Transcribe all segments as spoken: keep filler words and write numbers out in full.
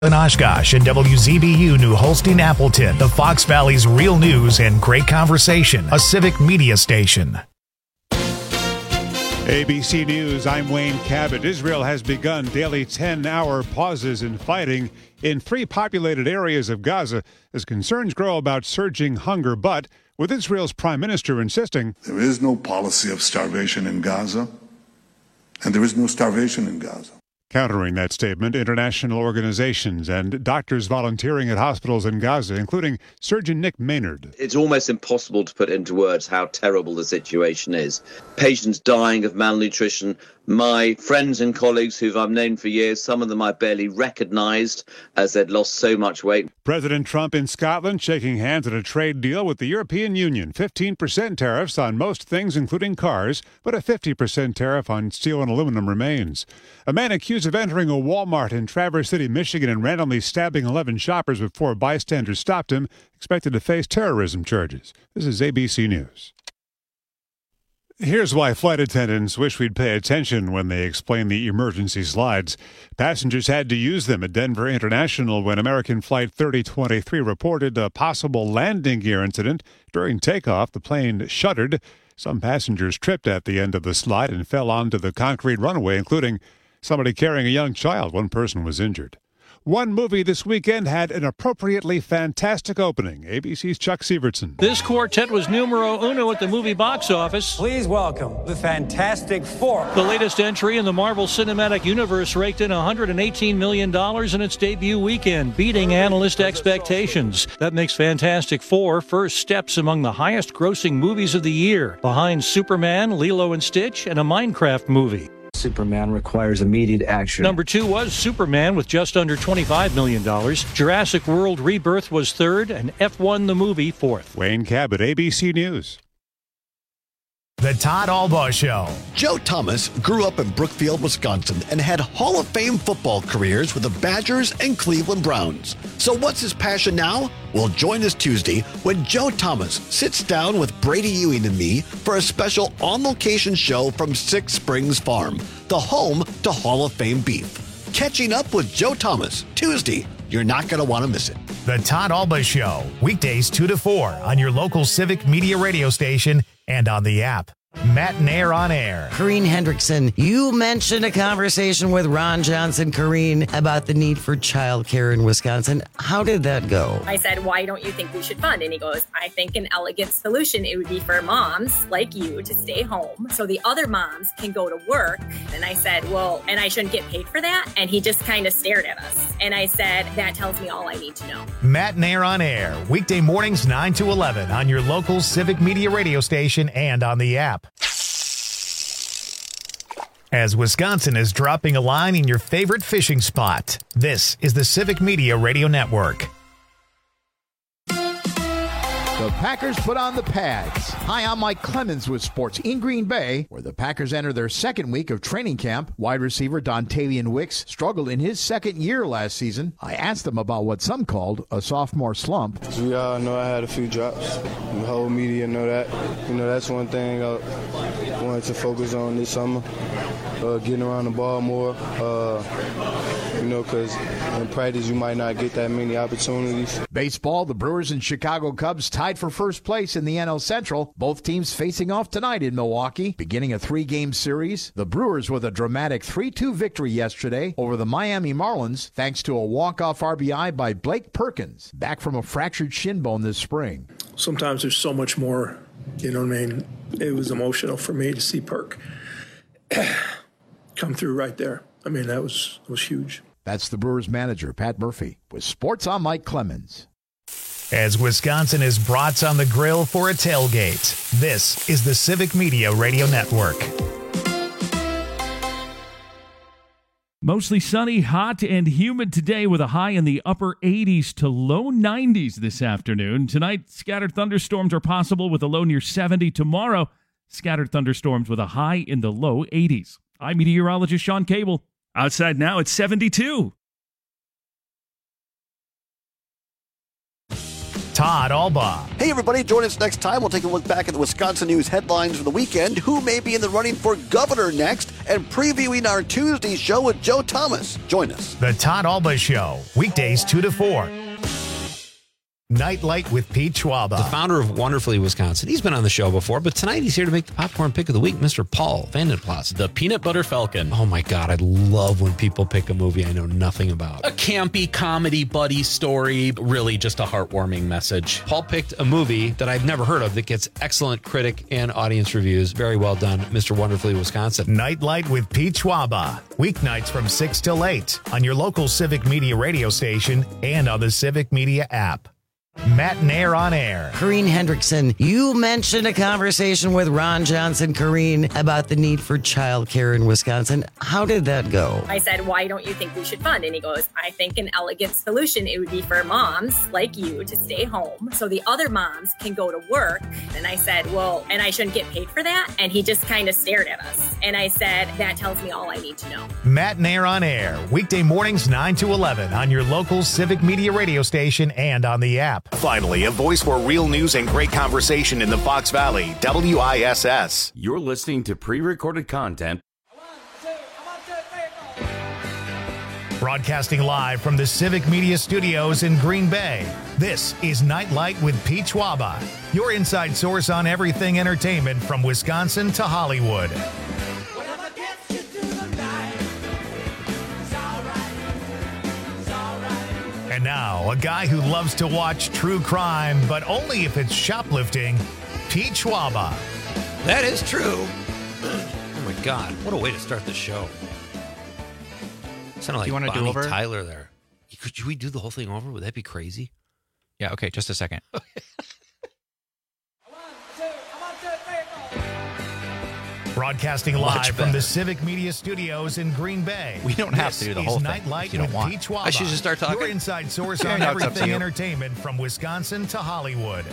In Oshkosh and W Z B U New Holstein Appleton, the Fox Valley's real news and great conversation, a civic media station. A B C News, I'm Wayne Cabot. Israel has begun daily ten-hour pauses in fighting in three populated areas of Gaza as concerns grow about surging hunger, but with Israel's prime minister insisting there is no policy of starvation in Gaza, and there is no starvation in Gaza. Countering that statement, international organizations and doctors volunteering at hospitals in Gaza, including Surgeon Nick Maynard. It's almost impossible to put into words how terrible the situation is. Patients dying of malnutrition. My friends and colleagues who I've known for years, some of them I barely recognized as they'd lost so much weight. President Trump in Scotland shaking hands on a trade deal with the European Union. fifteen percent tariffs on most things, including cars, but a fifty percent tariff on steel and aluminum remains. A man accused of entering a Walmart in Traverse City, Michigan, and randomly stabbing eleven shoppers before bystanders stopped him, expected to face terrorism charges. This is A B C News. Here's why flight attendants wish we'd pay attention when they explain the emergency slides. Passengers had to use them at Denver International when American Flight thirty twenty-three reported a possible landing gear incident. During takeoff, the plane shuddered. Some passengers tripped at the end of the slide and fell onto the concrete runway, including somebody carrying a young child. One person was injured. One movie this weekend had an appropriately fantastic opening. A B C's Chuck Sievertson. This quartet was numero uno at the movie box office. Please welcome the Fantastic Four. The latest entry in the Marvel Cinematic Universe raked in one hundred eighteen million dollars in its debut weekend, beating analyst expectations. That makes Fantastic Four first steps among the highest-grossing movies of the year, behind Superman, Lilo and Stitch, and a Minecraft movie. Superman requires immediate action. Number two was Superman with just under twenty-five million dollars. Jurassic World Rebirth was third, and F one the movie fourth. Wayne Cabot, A B C News. The Todd Albaugh Show. Joe Thomas grew up in Brookfield, Wisconsin, and had Hall of Fame football careers with the Badgers and Cleveland Browns. So what's his passion now? Well, join us Tuesday when Joe Thomas sits down with Brady Ewing and me for a special on-location show from Six Springs Farm, the home to Hall of Fame beef. Catching up with Joe Thomas, Tuesday. You're not going to want to miss it. The Todd Albaugh Show, weekdays two to four on your local Civic Media radio station and on the app. Matt Nair on air. Corrine Hendrickson, you mentioned a conversation with Ron Johnson, Corrine, about the need for childcare in Wisconsin. How did that go? I said, why don't you think we should fund? And he goes, I think an elegant solution, it would be for moms like you to stay home so the other moms can go to work. And I said, well, and I shouldn't get paid for that? And he just kind of stared at us. And I said, that tells me all I need to know. Matt Nair on air, weekday mornings nine to eleven on your local Civic Media radio station and on the app. As Wisconsin is dropping a line in your favorite fishing spot, this is the Civic Media Radio Network. The Packers put on the pads. Hi, I'm Mike Clemens with Sports in Green Bay, where the Packers enter their second week of training camp. Wide receiver Dontavian Wicks struggled in his second year last season. I asked him about what some called a sophomore slump. We all know I had a few drops. The whole media know that. You know, that's one thing I wanted to focus on this summer, uh, getting around the ball more. Uh, you know, because in practice you might not get that many opportunities. Baseball, the Brewers and Chicago Cubs tied for first place in the N L Central. Both teams facing off tonight in Milwaukee, beginning a three-game series. The Brewers with a dramatic three two victory yesterday over the Miami Marlins, thanks to a walk-off R B I by Blake Perkins, back from a fractured shin bone this spring. Sometimes there's so much more, you know what I mean? It was emotional for me to see Perk come through right there. I mean, that was, was huge. That's the Brewers manager, Pat Murphy, with Sports on Mike Clemens. As Wisconsin is brats on the grill for a tailgate, this is the Civic Media Radio Network. Mostly sunny, hot, and humid today with a high in the upper eighties to low nineties this afternoon. Tonight, scattered thunderstorms are possible with a low near seventy. Tomorrow, scattered thunderstorms with a high in the low eighties. I'm meteorologist Sean Cable. Outside now, it's seventy-two. Todd Alba. Hey, everybody, join us next time. We'll take a look back at the Wisconsin news headlines for the weekend, who may be in the running for governor next, and previewing our Tuesday show with Joe Thomas. Join us. The Todd Alba Show, weekdays two to four. Nightlight with Pete Schwaba. The founder of Wonderfully Wisconsin. He's been on the show before, but tonight he's here to make the popcorn pick of the week, Mister Paul Vandenplas. The Peanut Butter Falcon. Oh my God, I love when people pick a movie I know nothing about. A campy comedy buddy story, really just a heartwarming message. Paul picked a movie that I've never heard of that gets excellent critic and audience reviews. Very well done, Mister Wonderfully Wisconsin. Nightlight with Pete Schwaba. Weeknights from six till eight on your local Civic Media radio station and on the Civic Media app. Matt Nair on air. Corrine Hendrickson, you mentioned a conversation with Ron Johnson, Corrine, about the need for childcare in Wisconsin. How did that go? I said, why don't you think we should fund? And he goes, I think an elegant solution, it would be for moms like you to stay home so the other moms can go to work. And I said, well, and I shouldn't get paid for that? And he just kind of stared at us. And I said, that tells me all I need to know. Matt Nair on air, weekday mornings nine to eleven on your local Civic Media radio station and on the app. Finally, a voice for real news and great conversation in the Fox Valley, W I S S. You're listening to pre-recorded content. Broadcasting live from the Civic Media Studios in Green Bay, this is Nightlight with Pete Schwaba, your inside source on everything entertainment from Wisconsin to Hollywood. And now, a guy who loves to watch true crime, but only if it's shoplifting, Pete Schwaba. That is true. Oh my God, what a way to start the show. Sounded like you want to Bonnie do over? Tyler there. Could we do the whole thing over? Would that be crazy? Yeah, okay, just a second. Broadcasting live from the Civic Media Studios in Green Bay. We don't have this to do the is whole thing. Nightlight You don't with want. Pete Schwaba. I should just start talking? Your inside source Yeah, on no, it's up to everything you. entertainment from Wisconsin to Hollywood.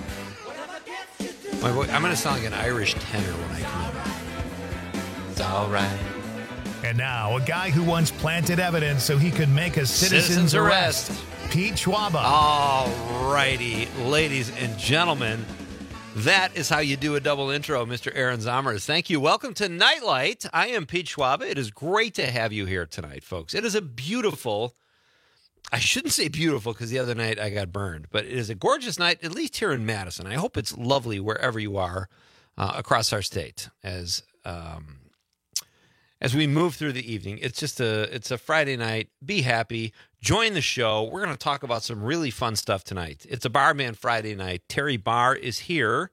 My voice, I'm going to sound like an Irish tenor when I come in. It's all right. And now, a guy who once planted evidence so he could make a citizen's, Citizen's arrest. Pete Schwaba. All righty, ladies and gentlemen. That is how you do a double intro, Mister Aaron Zomers. Thank you. Welcome to Nightlight. I am Pete Schwaba. It is great to have you here tonight, folks. It is a beautiful, I shouldn't say beautiful because the other night I got burned, but it is a gorgeous night, at least here in Madison. I hope it's lovely wherever you are uh, across our state as um, as we move through the evening. It's just a, it's a Friday night. Be happy. Join the show. We're going to talk about some really fun stuff tonight. It's a Barman Friday night. Terry Barr is here.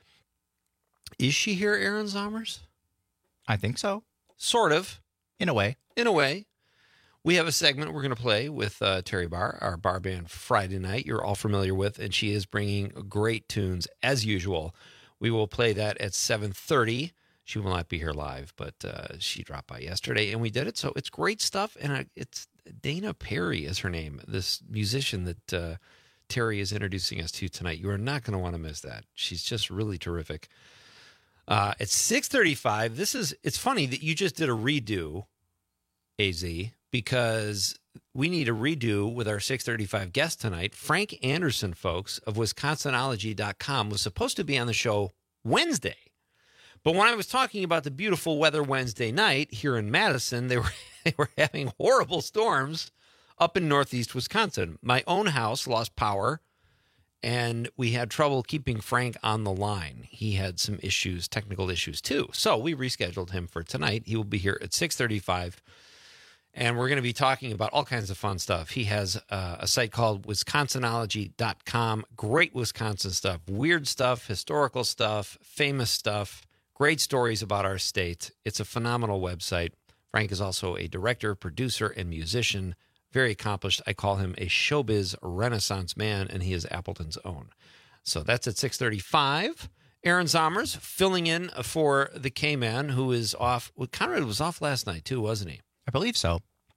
Is she here, Aaron Zomers? I think so. Sort of. In a way. In a way. We have a segment we're going to play with uh, Terry Barr, our bar band Friday night you're all familiar with, and she is bringing great tunes as usual. We will play that at seven thirty. She will not be here live, but uh, she dropped by yesterday, and we did it. So it's great stuff, and uh, it's Dana Perry is her name, this musician that uh, Terry is introducing us to tonight. You are not going to want to miss that. She's just really terrific. Uh, at six thirty-five, this is, it's funny that you just did a redo, A Z, because we need a redo with our six thirty-five guest tonight. Frank Anderson, folks, of Wisconsinology dot com, was supposed to be on the show Wednesday. But when I was talking about the beautiful weather Wednesday night here in Madison, they were they were having horrible storms up in northeast Wisconsin. My own house lost power, and we had trouble keeping Frank on the line. He had some issues, technical issues too. So we rescheduled him for tonight. He will be here at six thirty-five, and we're going to be talking about all kinds of fun stuff. He has uh, a site called Wisconsinology dot com. Great Wisconsin stuff, weird stuff, historical stuff, famous stuff. Great stories about our state. It's a phenomenal website. Frank is also a director, producer, and musician. Very accomplished. I call him a showbiz renaissance man, and he is Appleton's own. So that's at six thirty-five. Aaron Zomers filling in for the K-Man, who is off. Well, Conrad was off last night, too, wasn't he? I believe so.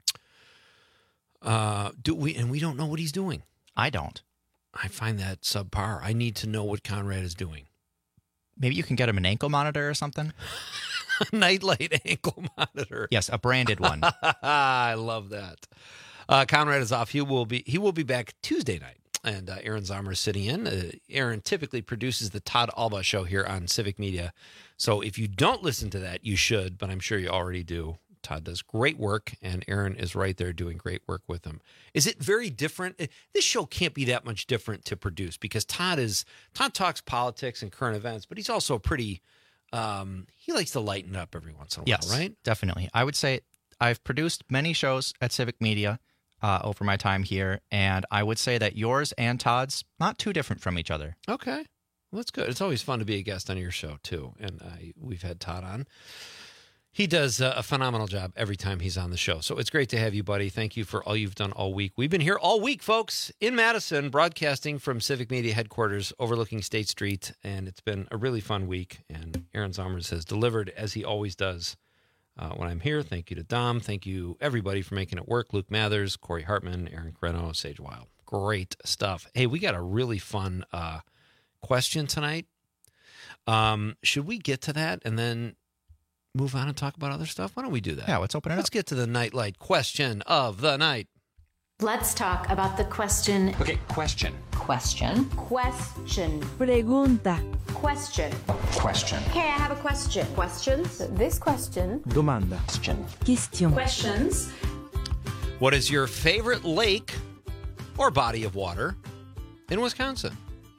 Uh, do we? And we don't know what he's doing. I don't. I find that subpar. I need to know what Conrad is doing. Maybe you can get him an ankle monitor or something? Nightlight ankle monitor. Yes, a branded one. I love that. Uh, Conrad is off. He will be he will be back Tuesday night. and uh, Aaron Zomer is sitting in. Uh, Aaron typically produces the Todd Alba Show here on Civic Media. So if you don't listen to that, you should, but I'm sure you already do. Todd does great work, and Aaron is right there doing great work with him. Is it very different? This show can't be that much different to produce because Todd is Todd talks politics and current events, but he's also pretty, um, he likes to lighten up every once in a Yes, while, right? Definitely. I would say I've produced many shows at Civic Media uh, over my time here, and I would say that yours and Todd's not too different from each other. Okay. Well, that's good. It's always fun to be a guest on your show, too, and uh, we've had Todd on. He does a phenomenal job every time he's on the show. So it's great to have you, buddy. Thank you for all you've done all week. We've been here all week, folks, in Madison, broadcasting from Civic Media headquarters overlooking State Street. And it's been a really fun week. And Aaron Zomers has delivered, as he always does, uh, when I'm here. Thank you to Dom. Thank you, everybody, for making it work. Luke Mathers, Corey Hartman, Aaron Creno, Sage Wild. Great stuff. Hey, we got a really fun uh, question tonight. Um, should we get to that and then move on and talk about other stuff? Why don't we do that? Yeah, let's open it Let's up. get to the Nightlight question of the night. Let's talk about the question. Okay, question. Question. Question. Pregunta. Question. Question. Okay, I have a question. Questions? This question. Domanda. Question. Question. Questions. What is your favorite lake or body of water in Wisconsin?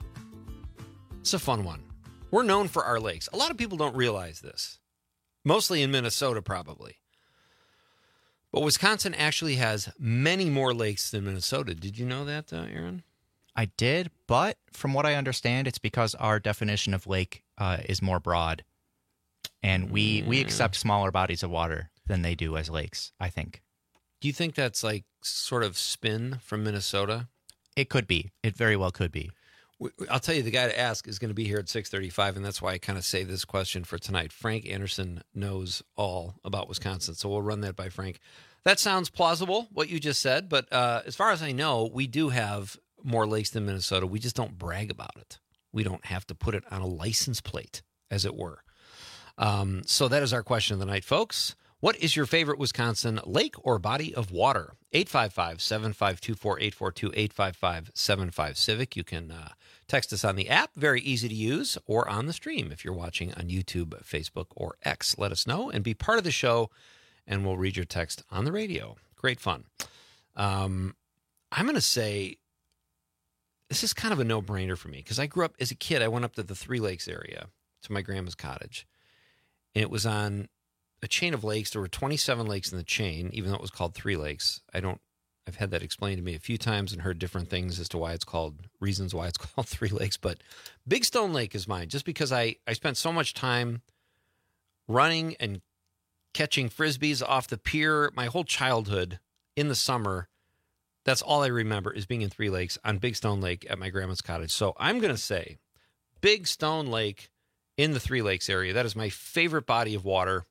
It's a fun one. We're known for our lakes. A lot of people don't realize this. Mostly in Minnesota, probably. But Wisconsin actually has many more lakes than Minnesota. Did you know that, uh, Aaron? I did, but from what I understand, it's because our definition of lake uh, is more broad. And we, we accept smaller bodies of water than they do as lakes, I think. Do you think that's like sort of spin from Minnesota? It could be. It very well could be. I'll tell you, the guy to ask is going to be here at six thirty-five, and that's why I kind of saved this question for tonight. Frank Anderson knows all about Wisconsin, so we'll run that by Frank. That sounds plausible, what you just said, but uh, as far as I know, we do have more lakes than Minnesota. We just don't brag about it. We don't have to put it on a license plate, as it were. Um, so that is our question of the night, folks. What is your favorite Wisconsin lake or body of water? eight five five, seven five two four, eight four two, eight five five, seven five Civic. You can uh, text us on the app, very easy to use, or on the stream if you're watching on YouTube, Facebook, or X. Let us know and be part of the show, and we'll read your text on the radio. Great fun. Um, I'm going to say this is kind of a no-brainer for me because I grew up as a kid. I went up to the Three Lakes area to my grandma's cottage, and it was on a chain of lakes. There were twenty-seven lakes in the chain, even though it was called Three Lakes. I don't, I've had that explained to me a few times and heard different things as to why it's called, reasons why it's called Three Lakes. But Big Stone Lake is mine just because I, I spent so much time running and catching Frisbees off the pier my whole childhood in the summer. That's all I remember is being in Three Lakes on Big Stone Lake at my grandma's cottage. So I'm going to say Big Stone Lake in the Three Lakes area. That is my favorite body of water.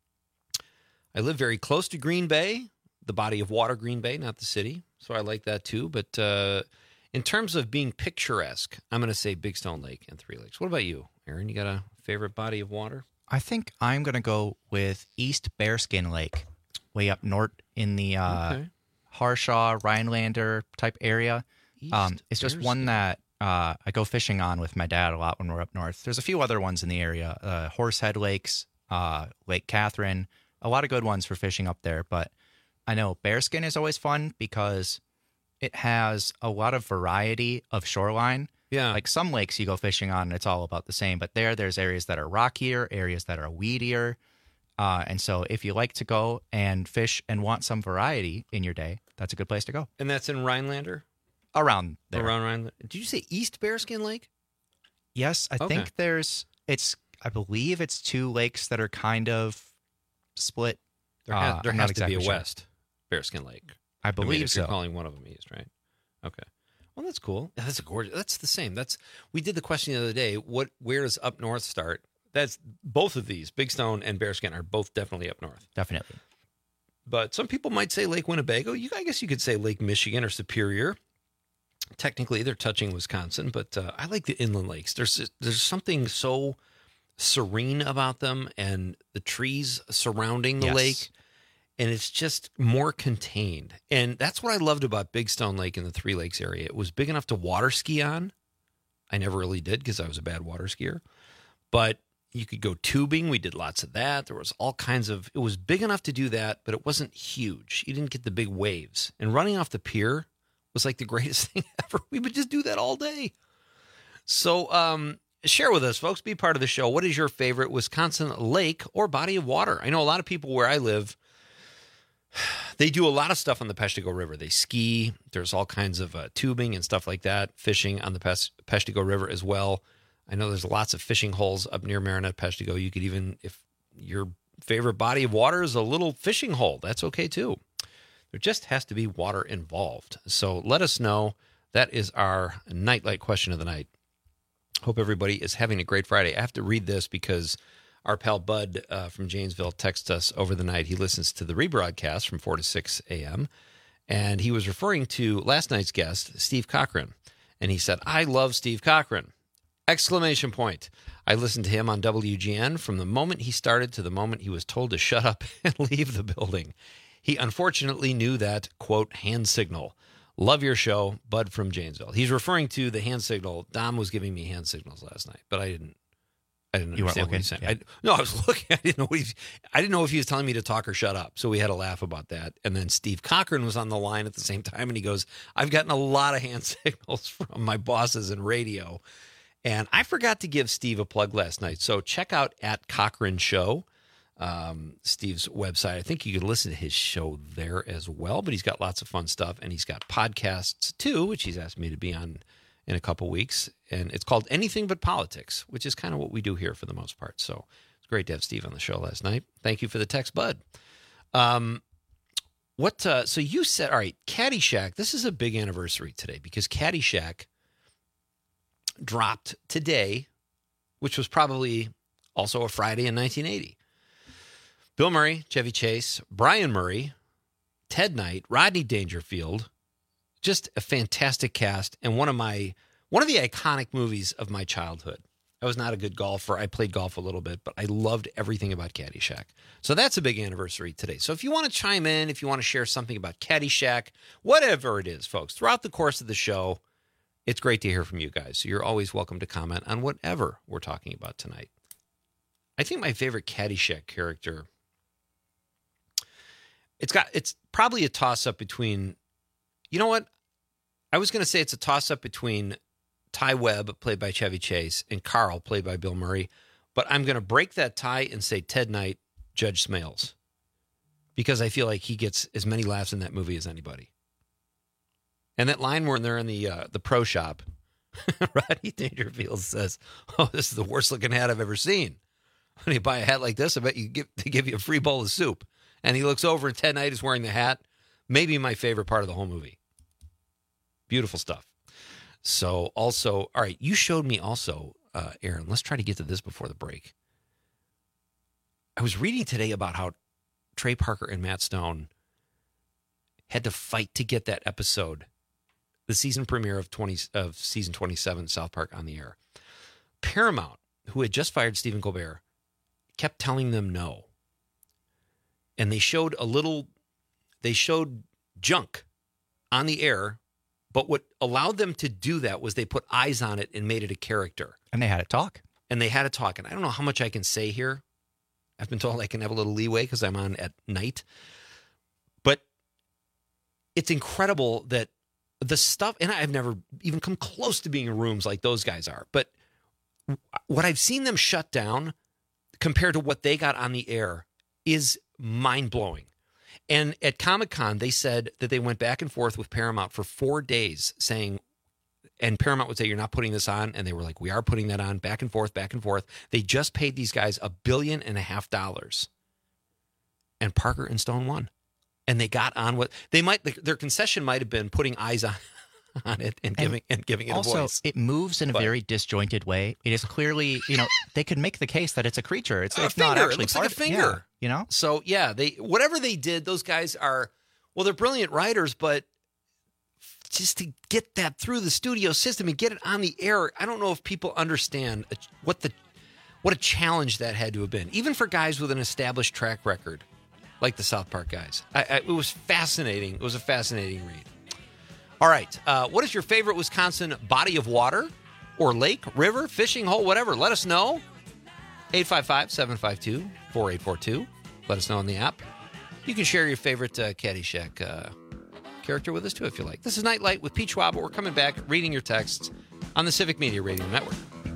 I live very close to Green Bay, the body of water, Green Bay, not the city. So I like that too. But uh, in terms of being picturesque, I'm going to say Big Stone Lake and Three Lakes. What about you, Aaron? You got a favorite body of water? I think I'm going to go with East Bearskin Lake, way up north in the uh, Okay. Harshaw, Rhinelander type area. Um, it's just one that uh, I go fishing on with my dad a lot when we're up north. There's a few other ones in the area, uh, Horsehead Lakes, uh, Lake Catherine, a lot of good ones for fishing up there. But I know Bearskin is always fun because it has a lot of variety of shoreline. Yeah. Like some lakes you go fishing on and it's all about the same. But there, there's areas that are rockier, areas that are weedier. Uh, and so if you like to go and fish and want some variety in your day, that's a good place to go. And that's in Rhinelander? Around there. Around Rhinelander. Did you say East Bearskin Lake? Yes, I Okay. think there's, it's, I believe it's two lakes that are kind of split. There, has, Uh, there I'm has not to be a exactly sure. West Bearskin Lake. I mean, believe if so. You're calling one of them East, right? Okay. Well, that's cool. That's a gorgeous. That's the same. That's we did the question the other day. What? Where does up north start? That's both of these. Big Stone and Bearskin are both definitely up north. Definitely. But some people might say Lake Winnebago. You, I guess you could say Lake Michigan or Superior. Technically, they're touching Wisconsin, but uh, I like the inland lakes. There's there's something so serene about them, and the trees surrounding the Yes. lake. and it's just more contained. And that's what I loved about Big Stone Lake in the Three Lakes area. It was big enough to water ski on. I never really did because I was a bad water skier. But you could go tubing. We did lots of that. There was all kinds of, it was big enough to do that, but it wasn't huge. You didn't get the big waves. And running off the pier was like the greatest thing ever. We would just do that all day. So um, share with us, folks. Be part of the show. What is your favorite Wisconsin lake or body of water? I know a lot of people where I live, they do a lot of stuff on the Peshtigo River. They ski. There's all kinds of uh, tubing and stuff like that, fishing on the Pes- Peshtigo River as well. I know there's lots of fishing holes up near Marinette, Peshtigo. You could even, if your favorite body of water is a little fishing hole, that's okay too. There just has to be water involved. So let us know. That is our Nightlight question of the night. Hope everybody is having a great Friday. I have to read this because our pal Bud uh, from Janesville texted us over the night. He listens to the rebroadcast from four to six a.m., and he was referring to last night's guest, Steve Cochran. And he said, I love Steve Cochran. Exclamation point. I listened to him on W G N from the moment he started to the moment he was told to shut up and leave the building. He unfortunately knew that, quote, hand signal. Love your show, Bud from Janesville. He's referring to the hand signal. Dom was giving me hand signals last night, but I didn't I didn't You weren't understand what he was saying. looking? I, no, I was looking. I didn't know what he, I didn't know if he was telling me to talk or shut up. So we had a laugh about that. And then Steve Cochran was on the line at the same time, and he goes, I've gotten a lot of hand signals from my bosses in radio. And I forgot to give Steve a plug last night. So check out at Cochran Show, um, Steve's website. I think you can listen to his show there as well, but he's got lots of fun stuff. And he's got podcasts too, which he's asked me to be on in a couple weeks. And it's called Anything But Politics, which is kind of what we do here for the most part. So it's great to have Steve on the show last night. Thank you for the text, Bud. Um, what? Uh, so you said, all right, Caddyshack. This is a big anniversary today because Caddyshack dropped today, which was probably also a Friday in nineteen eighty. Bill Murray, Chevy Chase, Brian Murray, Ted Knight, Rodney Dangerfield, just a fantastic cast and one of my one of the iconic movies of my childhood. I was not a good golfer. I played golf a little bit, but I loved everything about Caddyshack. So that's a big anniversary today. So if you want to chime in, if you want to share something about Caddyshack, whatever it is, folks, throughout the course of the show, it's great to hear from you guys. So you're always welcome to comment on whatever we're talking about tonight. I think my favorite Caddyshack character, it's got it's probably a toss-up between, you know what? I was going to say it's a toss-up between Ty Webb, played by Chevy Chase, and Carl, played by Bill Murray. But I'm going to break that tie and say Ted Knight, Judge Smales, because I feel like he gets as many laughs in that movie as anybody. And that line when they're in the uh, the pro shop, Rodney Dangerfield says, "Oh, this is the worst looking hat I've ever seen. When you buy a hat like this, I bet you give they give you a free bowl of soup." And he looks over, and Ted Knight is wearing the hat. Maybe my favorite part of the whole movie. Beautiful stuff. So, also, all right, you showed me also, uh, Aaron. Let's try to get to this before the break. I was reading today about how Trey Parker and Matt Stone had to fight to get that episode, the season premiere of twenty of season twenty-seven, South Park, on the air. Paramount, who had just fired Stephen Colbert, kept telling them no. And they showed a little, they showed junk on the air, but what allowed them to do that was they put eyes on it and made it a character. And they had it talk. And they had it talk. And I don't know how much I can say here. I've been told I can have a little leeway because I'm on at night. But it's incredible that the stuff, and I've never even come close to being in rooms like those guys are, but what I've seen them shut down compared to what they got on the air is mind-blowing. And at Comic-Con, they said that they went back and forth with Paramount for four days saying, and Paramount would say, you're not putting this on. And they were like, we are putting that on, back and forth, back and forth. They just paid these guys a billion and a half dollars. And Parker and Stone won. And they got on what they might, their concession might have been putting eyes on, on it and giving and, and giving it also, a voice. It moves in a but, very disjointed way. It is clearly, you know, they could make the case that it's a creature. It's, a it's finger. not actually it looks part like a of, finger. yeah, you know? So, yeah, they whatever they did, those guys are, well, they're brilliant writers, but just to get that through the studio system and get it on the air, I don't know if people understand what the what a challenge that had to have been. Even for guys with an established track record, like the South Park guys. I, I, it was fascinating. It was a fascinating read. All right. Uh, what is your favorite Wisconsin body of water or lake, river, fishing hole, whatever? Let us know. eight five five, seven five two, four eight four two. Let us know on the app. You can share your favorite uh, Caddyshack uh, character with us, too, if you like. This is Nightlight with Pete Schwab. We're coming back, reading your texts on the Civic Media Radio Network.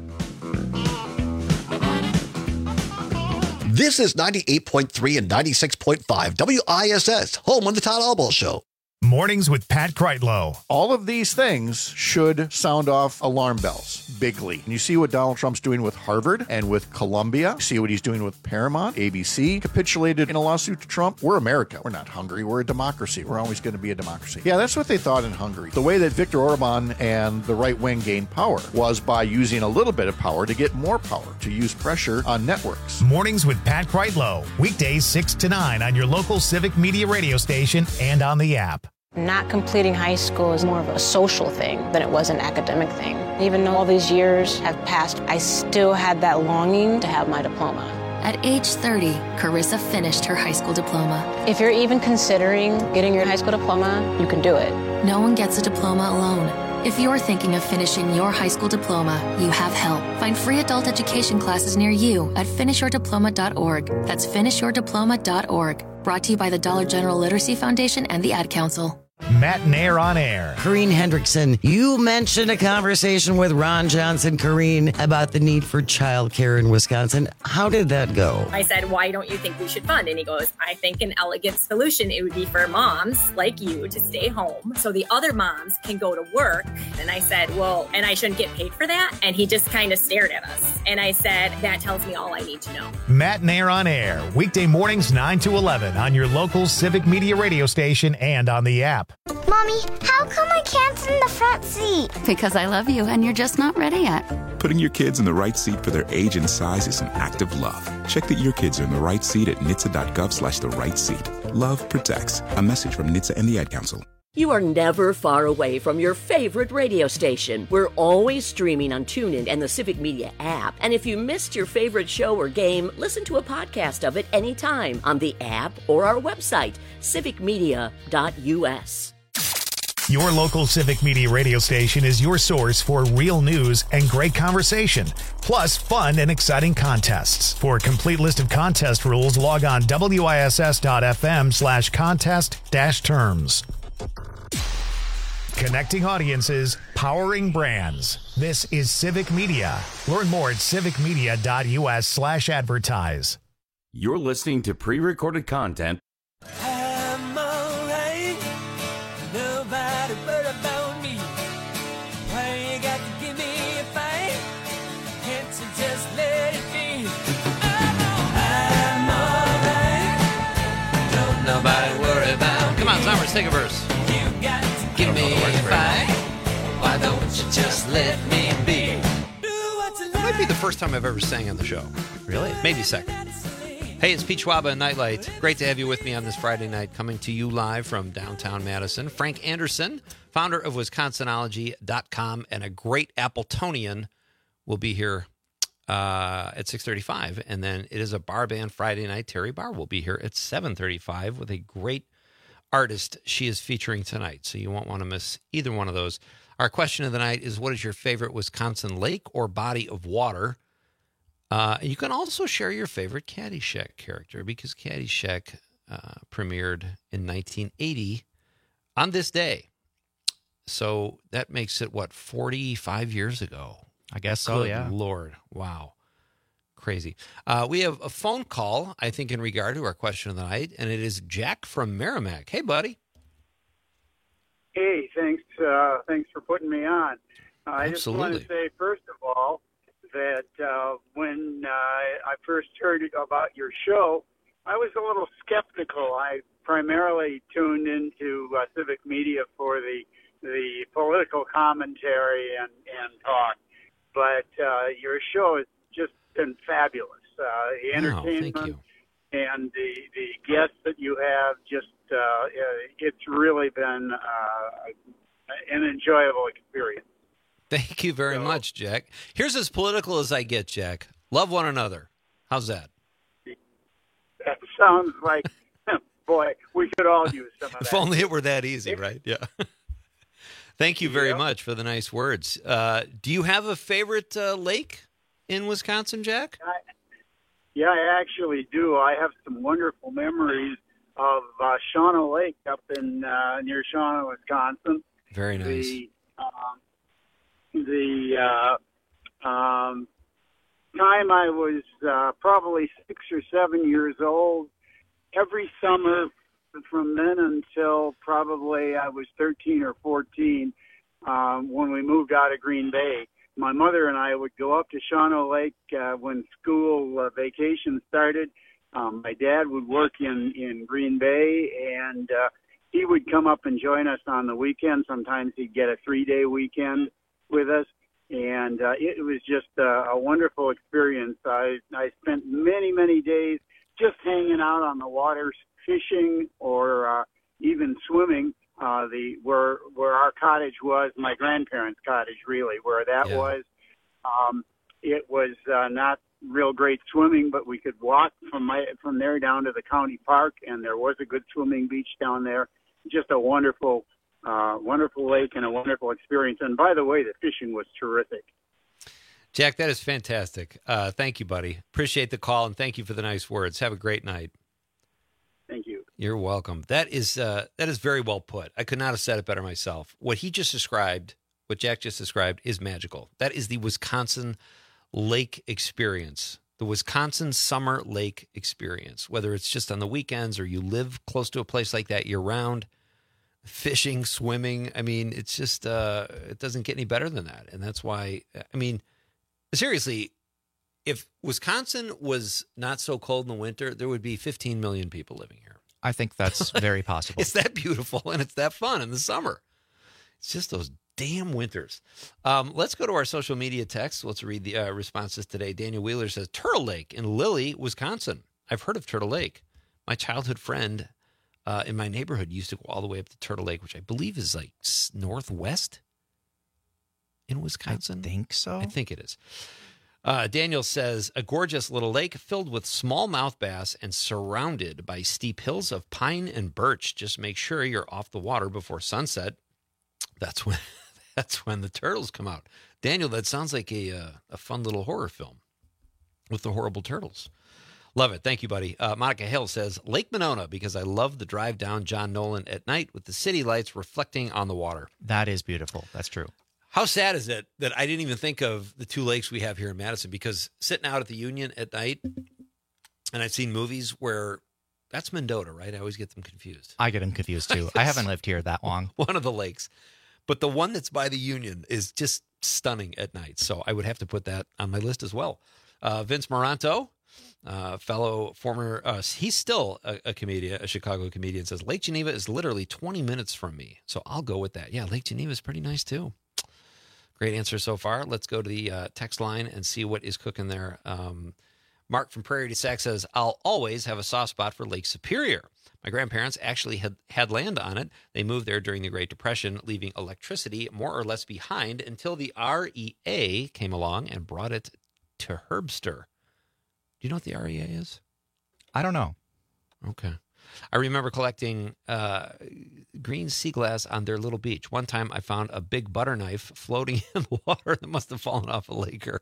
This is ninety-eight point three and ninety-six point five W I S S, home of the Todd Albaugh Show. Mornings with Pat Kreitlow. All of these things should sound off alarm bells bigly. And you see what Donald Trump's doing with Harvard and with Columbia. You see what he's doing with Paramount. A B C capitulated in a lawsuit to Trump. We're America. We're not Hungary. We're a democracy. We're always going to be a democracy. Yeah, that's what they thought in Hungary. The way that Viktor Orban and the right wing gained power was by using a little bit of power to get more power, to use pressure on networks. Mornings with Pat Kreitlow. Weekdays six to nine on your local Civic Media radio station and on the app. Not completing high school is more of a social thing than it was an academic thing. Even though all these years have passed, I still had that longing to have my diploma. At age thirty, Carissa finished her high school diploma. If you're even considering getting your high school diploma, you can do it. No one gets a diploma alone. If you're thinking of finishing your high school diploma, you have help. Find free adult education classes near you at finish your diploma dot org. That's finish your diploma dot org. Brought to you by the Dollar General Literacy Foundation and the Ad Council. Matt Nair on air. Corrine Hendrickson, you mentioned a conversation with Ron Johnson, Corrine, about the need for childcare in Wisconsin. How did that go? I said, why don't you think we should fund? And he goes, I think an elegant solution, it would be for moms like you to stay home so the other moms can go to work. And I said, well, and I shouldn't get paid for that? And he just kind of stared at us. And I said, that tells me all I need to know. Matt Nair on air, weekday mornings nine to eleven on your local Civic Media radio station and on the app. Mommy, how come I can't sit in the front seat? Because I love you and you're just not ready yet. Putting your kids in the right seat for their age and size is an act of love. Check that your kids are in the right seat at N H T S A dot gov slash the right seat. Love protects. A message from N H T S A and the Ad Council. You are never far away from your favorite radio station. We're always streaming on TuneIn and the Civic Media app. And if you missed your favorite show or game, listen to a podcast of it anytime on the app or our website, civic media dot U S. Your local Civic Media radio station is your source for real news and great conversation, plus fun and exciting contests. For a complete list of contest rules, log on W I S S dot F M slash contest dash terms. Connecting audiences, powering brands. This is Civic Media. Learn more at civic media dot U S slash advertise. You're listening to pre-recorded content. I'm alright. Nobody but about me. Why you got to give me a fight? Can't you just let it be? I'm alright. Don't nobody worry about. Come on, Summers, take a verse. You got to Give me a fight. Why don't you just let me be? It might be the first time I've ever sang on the show. Really? Maybe second. Hey, it's Pete Schwab and Nightlight. Great to have you with me on this Friday night, coming to you live from downtown Madison. Frank Anderson, founder of Wisconsinology dot com and a great Appletonian, will be here uh, at six thirty-five. And then it is a bar band Friday night. Terry Barr will be here at seven thirty-five with a great artist she is featuring tonight. So you won't want to miss either one of those. Our question of the night is, what is your favorite Wisconsin lake or body of water? Uh, you can also share your favorite Caddyshack character, because Caddyshack uh, premiered in nineteen eighty on this day. So that makes it, what, forty-five years ago? I guess so, Good yeah. Lord. Wow. Crazy. Uh, we have a phone call, I think, in regard to our question of the night, and it is Jack from Merrimack. Hey, buddy. Hey, thanks. Uh, thanks for putting me on. Uh, I just want Absolutely. to say, first of all, that uh, when uh, I first heard about your show, I was a little skeptical. I primarily tuned into uh, Civic Media for the the political commentary and, and talk, but uh, your show has just been fabulous. Uh, the entertainment Oh, thank you. and the, the guests that you have, just uh, it's really been uh, an enjoyable experience. Thank you very much, Jack. Here's as political as I get, Jack. Love one another. How's that? That sounds like boy, we could all use some of that. If only it were that easy, right? Yeah. Thank you very Yeah. much for the nice words. Uh, do you have a favorite uh, lake in Wisconsin, Jack? I, yeah, I actually do. I have some wonderful memories of uh, Shauna Lake up in uh, near Shauna, Wisconsin. Very nice. The um, the uh, um, time I was uh, probably six or seven years old. Every summer from then until probably I was thirteen or fourteen, um, when we moved out of Green Bay, my mother and I would go up to Shauna Lake uh, when school uh, vacation started. Um, my dad would work in, in Green Bay, and uh, he would come up and join us on the weekend. Sometimes he'd get a three-day weekend with us, and uh, it was just uh, a wonderful experience. I, I spent many, many days just hanging out on the water, fishing, or uh, even swimming. Uh, the where where our cottage was, my grandparents' cottage, really, where that Yeah. was. Um, it was uh, not real great swimming, but we could walk from my from there down to the county park, and there was a good swimming beach down there. Just a wonderful, uh, wonderful lake and a wonderful experience. And by the way, the fishing was terrific. Jack, that is fantastic. Uh, thank you, buddy. Appreciate the call, and thank you for the nice words. Have a great night. Thank you. You're welcome. That is uh, that is very well put. I could not have said it better myself. What he just described, what Jack just described, is magical. That is the Wisconsin lake experience, the Wisconsin summer lake experience, whether it's just on the weekends or you live close to a place like that year-round, fishing, swimming. I mean, it's just, uh, it doesn't get any better than that. And that's why, I mean, seriously, if Wisconsin was not so cold in the winter, there would be fifteen million people living here. I think that's very possible. It's that beautiful and it's that fun in the summer. It's just those damn winters. Um, let's go to our social media texts. Let's read the uh, responses today. Daniel Wheeler says, Turtle Lake in Lilly, Wisconsin. I've heard of Turtle Lake. My childhood friend uh, in my neighborhood used to go all the way up to Turtle Lake, which I believe is like s- northwest in Wisconsin. I think so. I think it is. Uh, Daniel says, a gorgeous little lake filled with smallmouth bass and surrounded by steep hills of pine and birch. Just make sure you're off the water before sunset. That's when that's when the turtles come out. Daniel, that sounds like a uh, a fun little horror film with the horrible turtles. Love it. Thank you, buddy. Uh, Monica Hill says, Lake Monona, because I love the drive down John Nolan at night with the city lights reflecting on the water. That is beautiful. That's true. How sad is it that I didn't even think of the two lakes we have here in Madison? Because sitting out at the Union at night, and I've seen movies where that's Mendota, right? I always get them confused. I get them confused too. I haven't lived here that long. One of the lakes. But the one that's by the Union is just stunning at night. So I would have to put that on my list as well. Uh, Vince Moranto, uh, fellow former, uh, he's still a, a comedian, a Chicago comedian, says Lake Geneva is literally twenty minutes from me. So I'll go with that. Yeah, Lake Geneva is pretty nice too. Great answer so far. Let's go to the uh, text line and see what is cooking there. Um, Mark from Prairie du Sac says, I'll always have a soft spot for Lake Superior. My grandparents actually had, had land on it. They moved there during the Great Depression, leaving electricity more or less behind until the R E A came along and brought it to Herbster. Do you know what the R E A is? I don't know. Okay. I remember collecting uh, green sea glass on their little beach. One time I found a big butter knife floating in the water that must have fallen off a laker.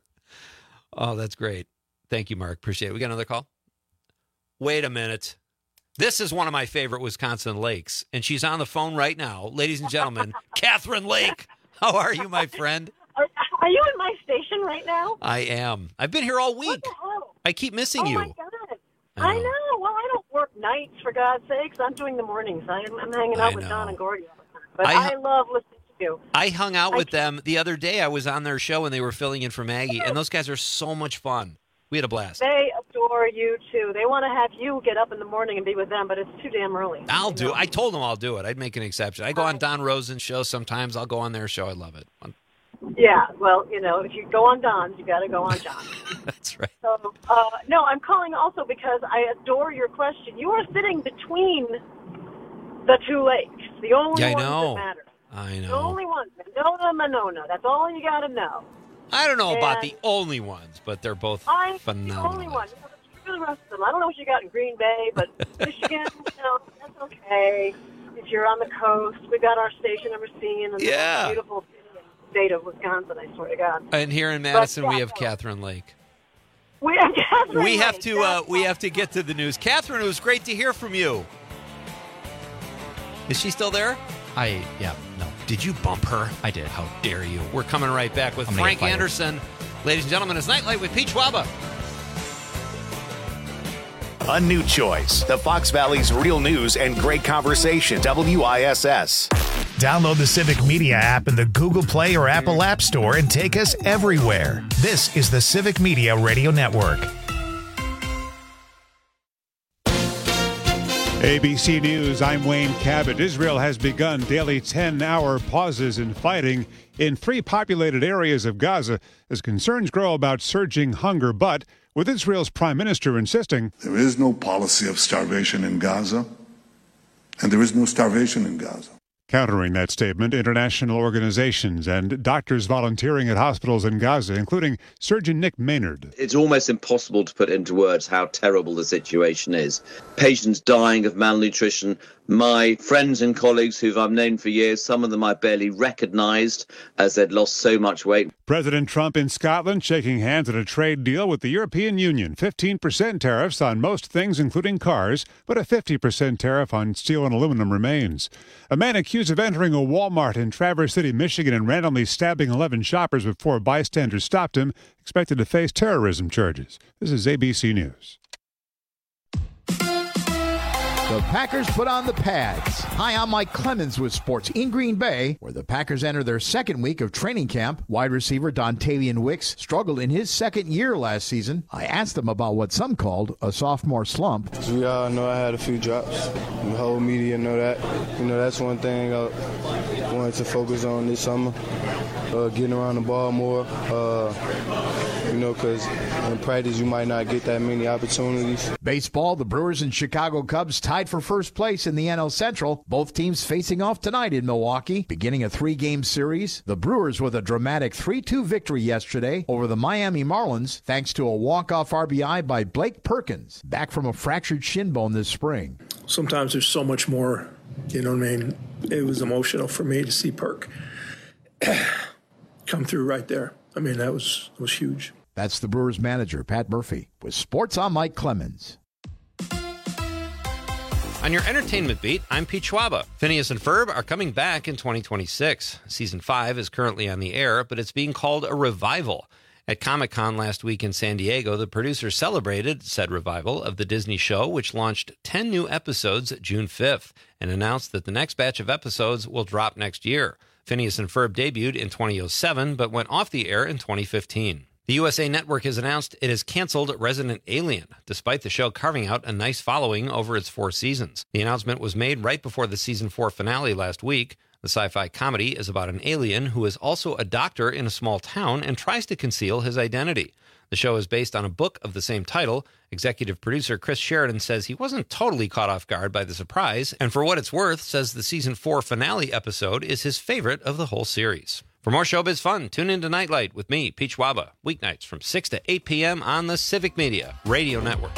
Oh, that's great. Thank you, Mark. Appreciate it. We got another call? Wait a minute. This is one of my favorite Wisconsin lakes, and she's on the phone right now. Ladies and gentlemen, Catherine Lake. How are you, my friend? Are, are you in my station right now? I am. I've been here all week. What the hell? I keep missing oh you. Oh, my God. I I know. know. Well, I don't work nights, for God's sakes. I'm doing the mornings. I'm, I'm hanging out I with know. Don and Gordy. But I- I, love listening to you. I hung out I with them the other day. I was on their show, and they were filling in for Maggie, and those guys are so much fun. We had a blast. They adore you, too. They want to have you get up in the morning and be with them, but it's too damn early. I'll you do know? it. I told them I'll do it. I'd make an exception. I go on Don Rosen's show sometimes. I'll go on their show. I love it. Yeah, well, you know, if you go on Don's, you got to go on John. That's right. So, uh, no, I'm calling also because I adore your question. You are sitting between the two lakes, the only Yeah, I ones know. that matter. I The know. only ones, Monona, Monona. That's all you got to know. I don't know about And the only ones, but they're both I'm phenomenal. the only one. For the rest of them, I don't know what you got in Green Bay, but Michigan, you know, okay. If you're on the coast, we got our station number seen in the Yeah. beautiful state of Wisconsin, I swear to God. And here in Madison, But, yeah, we have no. Catherine Lake. We have Catherine We have Lake. to uh, we have to get to the news. Catherine, it was great to hear from you. Is she still there? I, yeah, no. Did you bump her? I did. How dare you? We're coming right back with I'm gonna Frank get fired. Anderson. Ladies and gentlemen, it's Nightlight with Pete Schwaba. A new choice. The Fox Valley's real news and great conversation. W I S S. Download the Civic Media app in the Google Play or Apple App Store and take us everywhere. This is the Civic Media Radio Network. A B C News, I'm Wayne Cabot. Israel has begun daily ten-hour pauses in fighting in three populated areas of Gaza as concerns grow about surging hunger, but with Israel's prime minister insisting there is no policy of starvation in Gaza, and there is no starvation in Gaza. Countering that statement, international organizations and doctors volunteering at hospitals in Gaza, including surgeon Nick Maynard. It's almost impossible to put into words how terrible the situation is. Patients dying of malnutrition. My friends and colleagues who I've known for years, some of them I barely recognized as they'd lost so much weight. President Trump in Scotland shaking hands at a trade deal with the European Union. fifteen percent tariffs on most things, including cars, but a fifty percent tariff on steel and aluminum remains. A man accused of entering a Walmart in Traverse City, Michigan, and randomly stabbing eleven shoppers before bystanders stopped him, expected to face terrorism charges. This is A B C News. The Packers put on the pads. Hi, I'm Mike Clemens with sports in Green Bay, where the Packers enter their second week of training camp. Wide receiver Dontavian Wicks struggled in his second year last season. I asked him about what some called a sophomore slump. We all know I had a few drops. The whole media know that. You know, that's one thing I wanted to focus on this summer, uh, getting around the ball more. Uh, you know, because in practice you might not get that many opportunities. Baseball, the Brewers and Chicago Cubs tied for first place in the N L Central. Both teams facing off tonight in Milwaukee, beginning a three-game series. The Brewers with a dramatic three two victory yesterday over the Miami Marlins, thanks to a walk-off R B I by Blake Perkins, back from a fractured shin bone this spring. Sometimes there's so much more, you know what I mean? It was emotional for me to see Perk come through right there. I mean, that was, was huge. That's the Brewers manager, Pat Murphy. With Sports, I'm Mike Clemens. On your entertainment beat, I'm Pete Schwaba. Phineas and Ferb are coming back in twenty twenty-six. Season five is currently on the air, but it's being called a revival. At Comic-Con last week in San Diego, the producers celebrated said revival of the Disney show, which launched ten new episodes June fifth, and announced that the next batch of episodes will drop next year. Phineas and Ferb debuted in two thousand seven, but went off the air in twenty fifteen. The U S A Network has announced it has canceled Resident Alien, despite the show carving out a nice following over its four seasons. The announcement was made right before the season four finale last week. The sci-fi comedy is about an alien who is also a doctor in a small town and tries to conceal his identity. The show is based on a book of the same title. Executive producer Chris Sheridan says he wasn't totally caught off guard by the surprise, and for what it's worth, says the season four finale episode is his favorite of the whole series. For more showbiz fun, tune in to Nightlight with me, Pete Schwaba, weeknights from six to eight p.m. on the Civic Media Radio Network.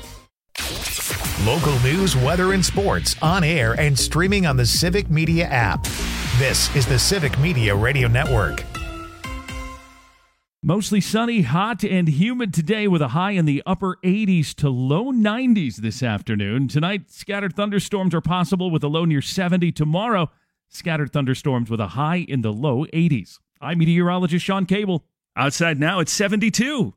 Local news, weather, and sports on air and streaming on the Civic Media app. This is the Civic Media Radio Network. Mostly sunny, hot, and humid today with a high in the upper eighties to low nineties this afternoon. Tonight, scattered thunderstorms are possible with a low near seventy. Tomorrow, scattered thunderstorms with a high in the low eighties. I'm meteorologist Sean Cable. Outside now, it's seventy-two.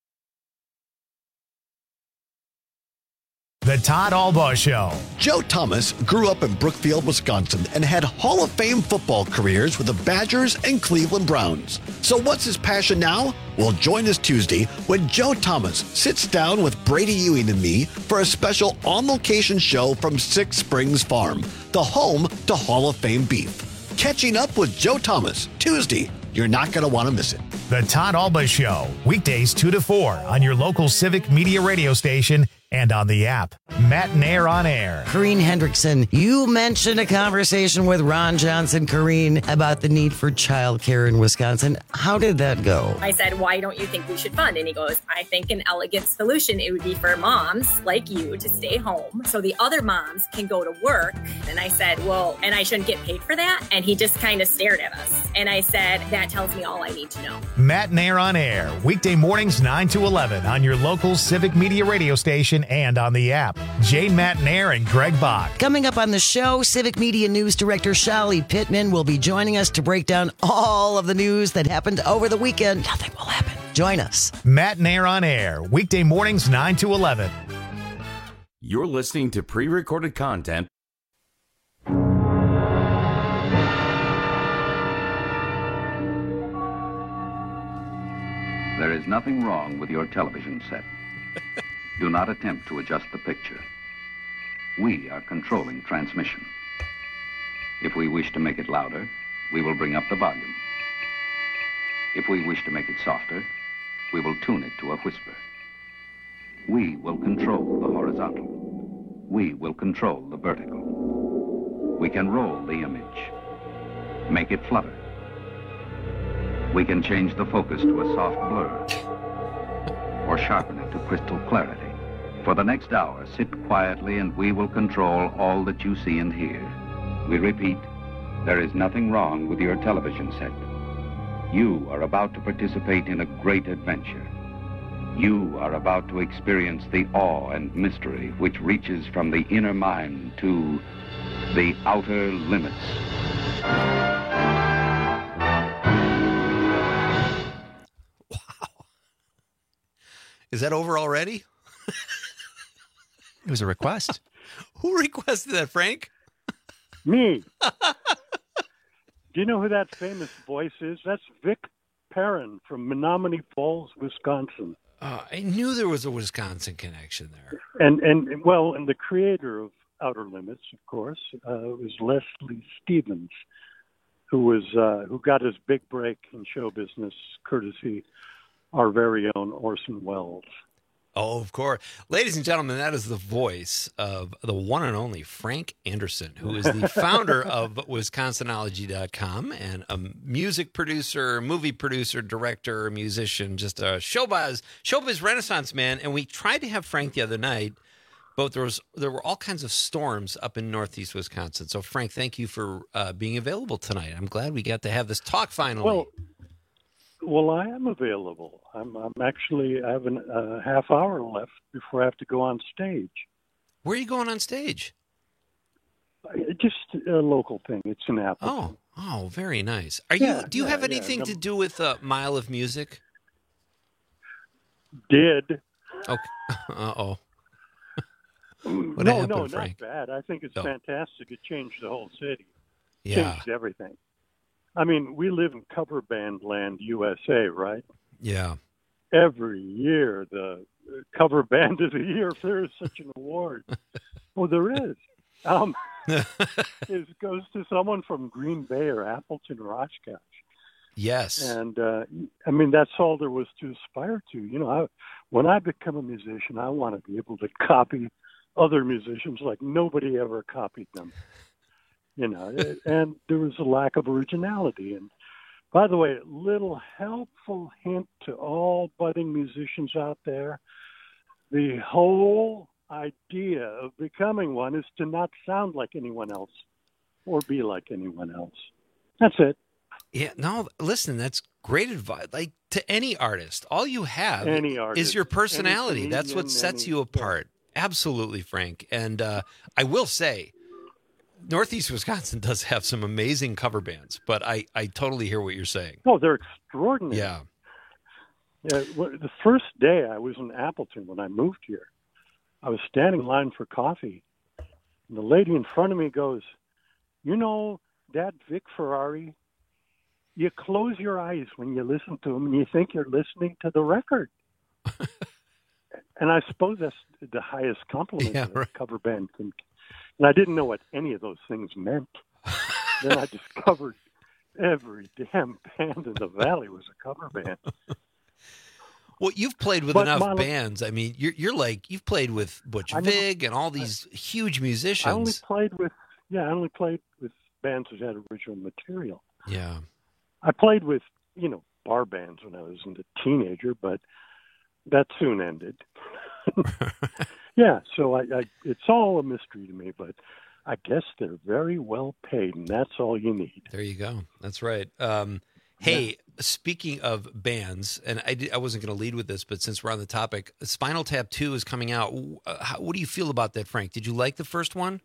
The Todd Albaugh Show. Joe Thomas grew up in Brookfield, Wisconsin, and had Hall of Fame football careers with the Badgers and Cleveland Browns. So what's his passion now? Well, join us Tuesday when Joe Thomas sits down with Brady Ewing and me for a special on-location show from Six Springs Farm, the home to Hall of Fame beef. Catching up with Joe Thomas, Tuesday. You're not going to want to miss it. The Todd Albaugh Show, weekdays two to four on your local Civic Media radio station, and on the app. Matt and Air on Air. Corrine Hendrickson, you mentioned a conversation with Ron Johnson, Corrine, about the need for childcare in Wisconsin. How did that go? I said, why don't you think we should fund? And he goes, I think an elegant solution, it would be for moms like you to stay home so the other moms can go to work. And I said, well, and I shouldn't get paid for that? And he just kind of stared at us. And I said, that tells me all I need to know. Matt and Air on Air, weekday mornings nine to eleven on your local Civic Media radio station and on the app. Jane Matt and Air and Greg Bach. Coming up on the show, Civic Media News Director Shali Pittman will be joining us to break down all of the news that happened over the weekend. Nothing will happen. Join us. Matt and Air on Air, weekday mornings nine to eleven. You're listening to pre-recorded content. There is nothing wrong with your television set. Do not attempt to adjust the picture. We are controlling transmission. If we wish to make it louder, we will bring up the volume. If we wish to make it softer, we will tune it to a whisper. We will control the horizontal. We will control the vertical. We can roll the image, make it flutter. We can change the focus to a soft blur or sharpen it to crystal clarity. For the next hour, sit quietly and we will control all that you see and hear. We repeat, there is nothing wrong with your television set. You are about to participate in a great adventure. You are about to experience the awe and mystery which reaches from the inner mind to the outer limits. Is that over already? It was a request. Who requested that, Frank? Me. Do you know who that famous voice is? That's Vic Perrin from Menominee Falls, Wisconsin. Uh, I knew there was a Wisconsin connection there. And, and well, and the creator of Outer Limits, of course, uh, was Leslie Stevens, who was uh, who got his big break in show business courtesy our very own Orson Welles. Oh, of course. Ladies and gentlemen, that is the voice of the one and only Frank Anderson, who is the founder of Wisconsinology dot com and a music producer, movie producer, director, musician, just a showbiz, showbiz renaissance man. And we tried to have Frank the other night, but there, was, there were all kinds of storms up in northeast Wisconsin. So, Frank, thank you for uh, being available tonight. I'm glad we got to have this talk finally. Well, Well, I am available. I'm, I'm actually, I have a uh, half hour left before I have to go on stage. Where are you going on stage? Just a local thing. It's an Appleton. Oh, oh, very nice. Are Yeah, you? Do you yeah, have yeah. anything No- to do with uh, Mile of Music? Did. Okay. Uh oh. What no, happened, no, Frank? not bad. I think it's Oh. fantastic. It changed the whole city. Yeah. Changed everything. I mean, we live in cover band land, U S A, right? Yeah. Every year, the cover band of the year, if there is such an award. Well, there is. Um, it goes to someone from Green Bay or Appleton or Oshkosh. Yes. And, uh, I mean, that's all there was to aspire to. You know, I, when I become a musician, I want to be able to copy other musicians like nobody ever copied them. You know, and there was a lack of originality. And by the way, little helpful hint to all budding musicians out there, the whole idea of becoming one is to not sound like anyone else or be like anyone else. That's it. Yeah. No, listen, that's great advice. Like to any artist, all you have Any artist, is your personality. any That's what comedian, sets any- you apart. Absolutely, Frank. And uh, I will say, Northeast Wisconsin does have some amazing cover bands, but I, I totally hear what you're saying. Oh, they're extraordinary. Yeah. Yeah, well, the first day I was in Appleton when I moved here, I was standing in line for coffee, and the lady in front of me goes, "You know, that Vic Ferrari, you close your eyes when you listen to him, and you think you're listening to the record." And I suppose that's the highest compliment Yeah, that a right. cover band can. And I didn't know what any of those things meant. Then I discovered every damn band in the valley was a cover band. Well, you've played with But enough Mono- bands. I mean, you're you're like you've played with Butch I know. Vig and all these huge musicians. I only played with yeah, I only played with bands that had original material. Yeah. I played with, you know, bar bands when I was a teenager, but that soon ended. Yeah, so I, I it's all a mystery to me, but I guess they're very well paid, and that's all you need. There you go. That's right. Um, hey, yeah. Speaking of bands, and I, did, I wasn't going to lead with this, but since we're on the topic, Spinal Tap two is coming out. Uh, how, what do you feel about that, Frank? Did you like the first one?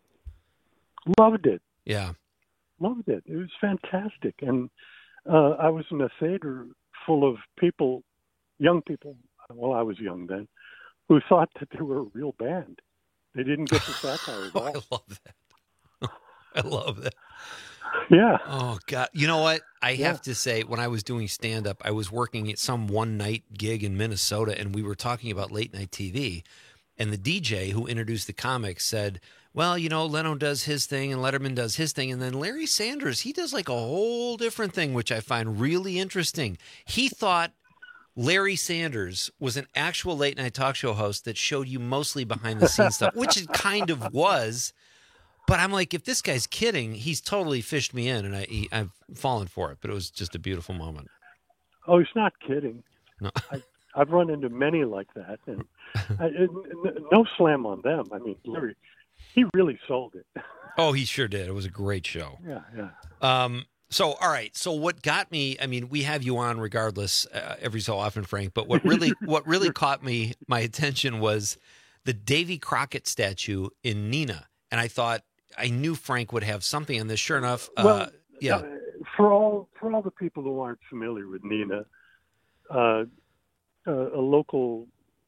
Loved it. Yeah. Loved it. It was fantastic. And uh, I was in a theater full of people, young people, well, I was young then, who thought that they were a real band. They didn't get the satire at all. I love that. I love that. Yeah. Oh, God. You know what? I Yeah. have to say, when I was doing stand-up, I was working at some one-night gig in Minnesota, and we were talking about late-night T V. And the D J who introduced the comics said, well, you know, Leno does his thing and Letterman does his thing. And then Larry Sanders, he does like a whole different thing, which I find really interesting. He thought Larry Sanders was an actual late-night talk show host that showed you mostly behind-the-scenes stuff, which it kind of was. But I'm like, if this guy's kidding, he's totally fished me in, and I, he, I've fallen for it. But it was just a beautiful moment. Oh, he's not kidding. No. I, I've run into many like that, and I, it, no slam on them. I mean, Larry, he really sold it. Oh, he sure did. It was a great show. Yeah, yeah. Um, so, all right. So, what got me? I mean, we have you on regardless uh, every so often, Frank. But what really, what really caught me, my attention was the Davy Crockett statue in Neenah, and I thought I knew Frank would have something on this. Sure enough, uh, Well, yeah. uh, for all for all the people who aren't familiar with Neenah, uh, uh, a local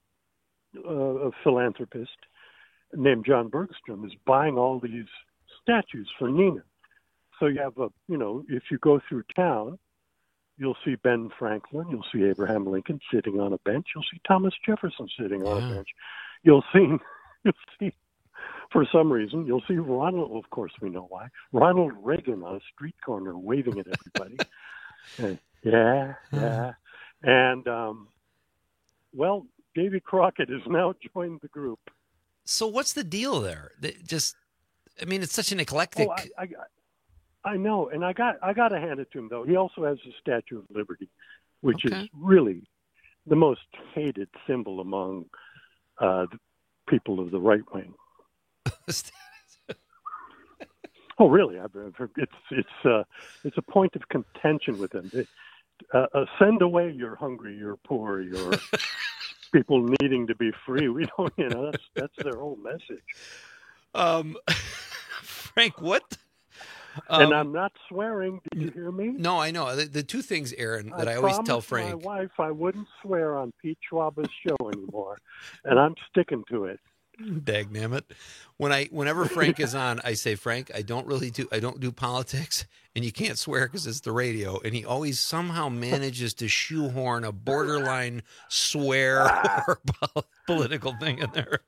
uh, a philanthropist named John Bergstrom is buying all these statues for Neenah. So you have a, you know, if you go through town, you'll see Ben Franklin, you'll see Abraham Lincoln sitting on a bench, you'll see Thomas Jefferson sitting on Yeah. a bench, you'll see, you'll see, for some reason, you'll see Ronald. Of course, we know why. Ronald Reagan on a street corner waving at everybody. And, yeah, yeah, and um, well, Davy Crockett has now joined the group. So, what's the deal there? They just, I mean, it's such an eclectic. Oh, I, I, I know, and I got I got to hand it to him though. He also has the Statue of Liberty, which Okay. is really the most hated symbol among uh, the people of the right wing. Oh, really? I've heard it's it's uh, it's a point of contention with them. They, uh, uh, send away you're hungry, you're poor, you're people needing to be free. We don't, you know, that's that's their whole message. Um, Frank, what? Um, and I'm not swearing. Did you hear me? No, I know. The, the two things, Aaron, that I, always tell promised Frank. my wife I wouldn't swear on Pete Schwaba's show anymore, and I'm sticking to it. Dagnammit. When I, whenever Frank is on, I say, Frank, I don't really do, I don't do politics, and you can't swear because it's the radio. And he always somehow manages to shoehorn a borderline swear or political thing in there.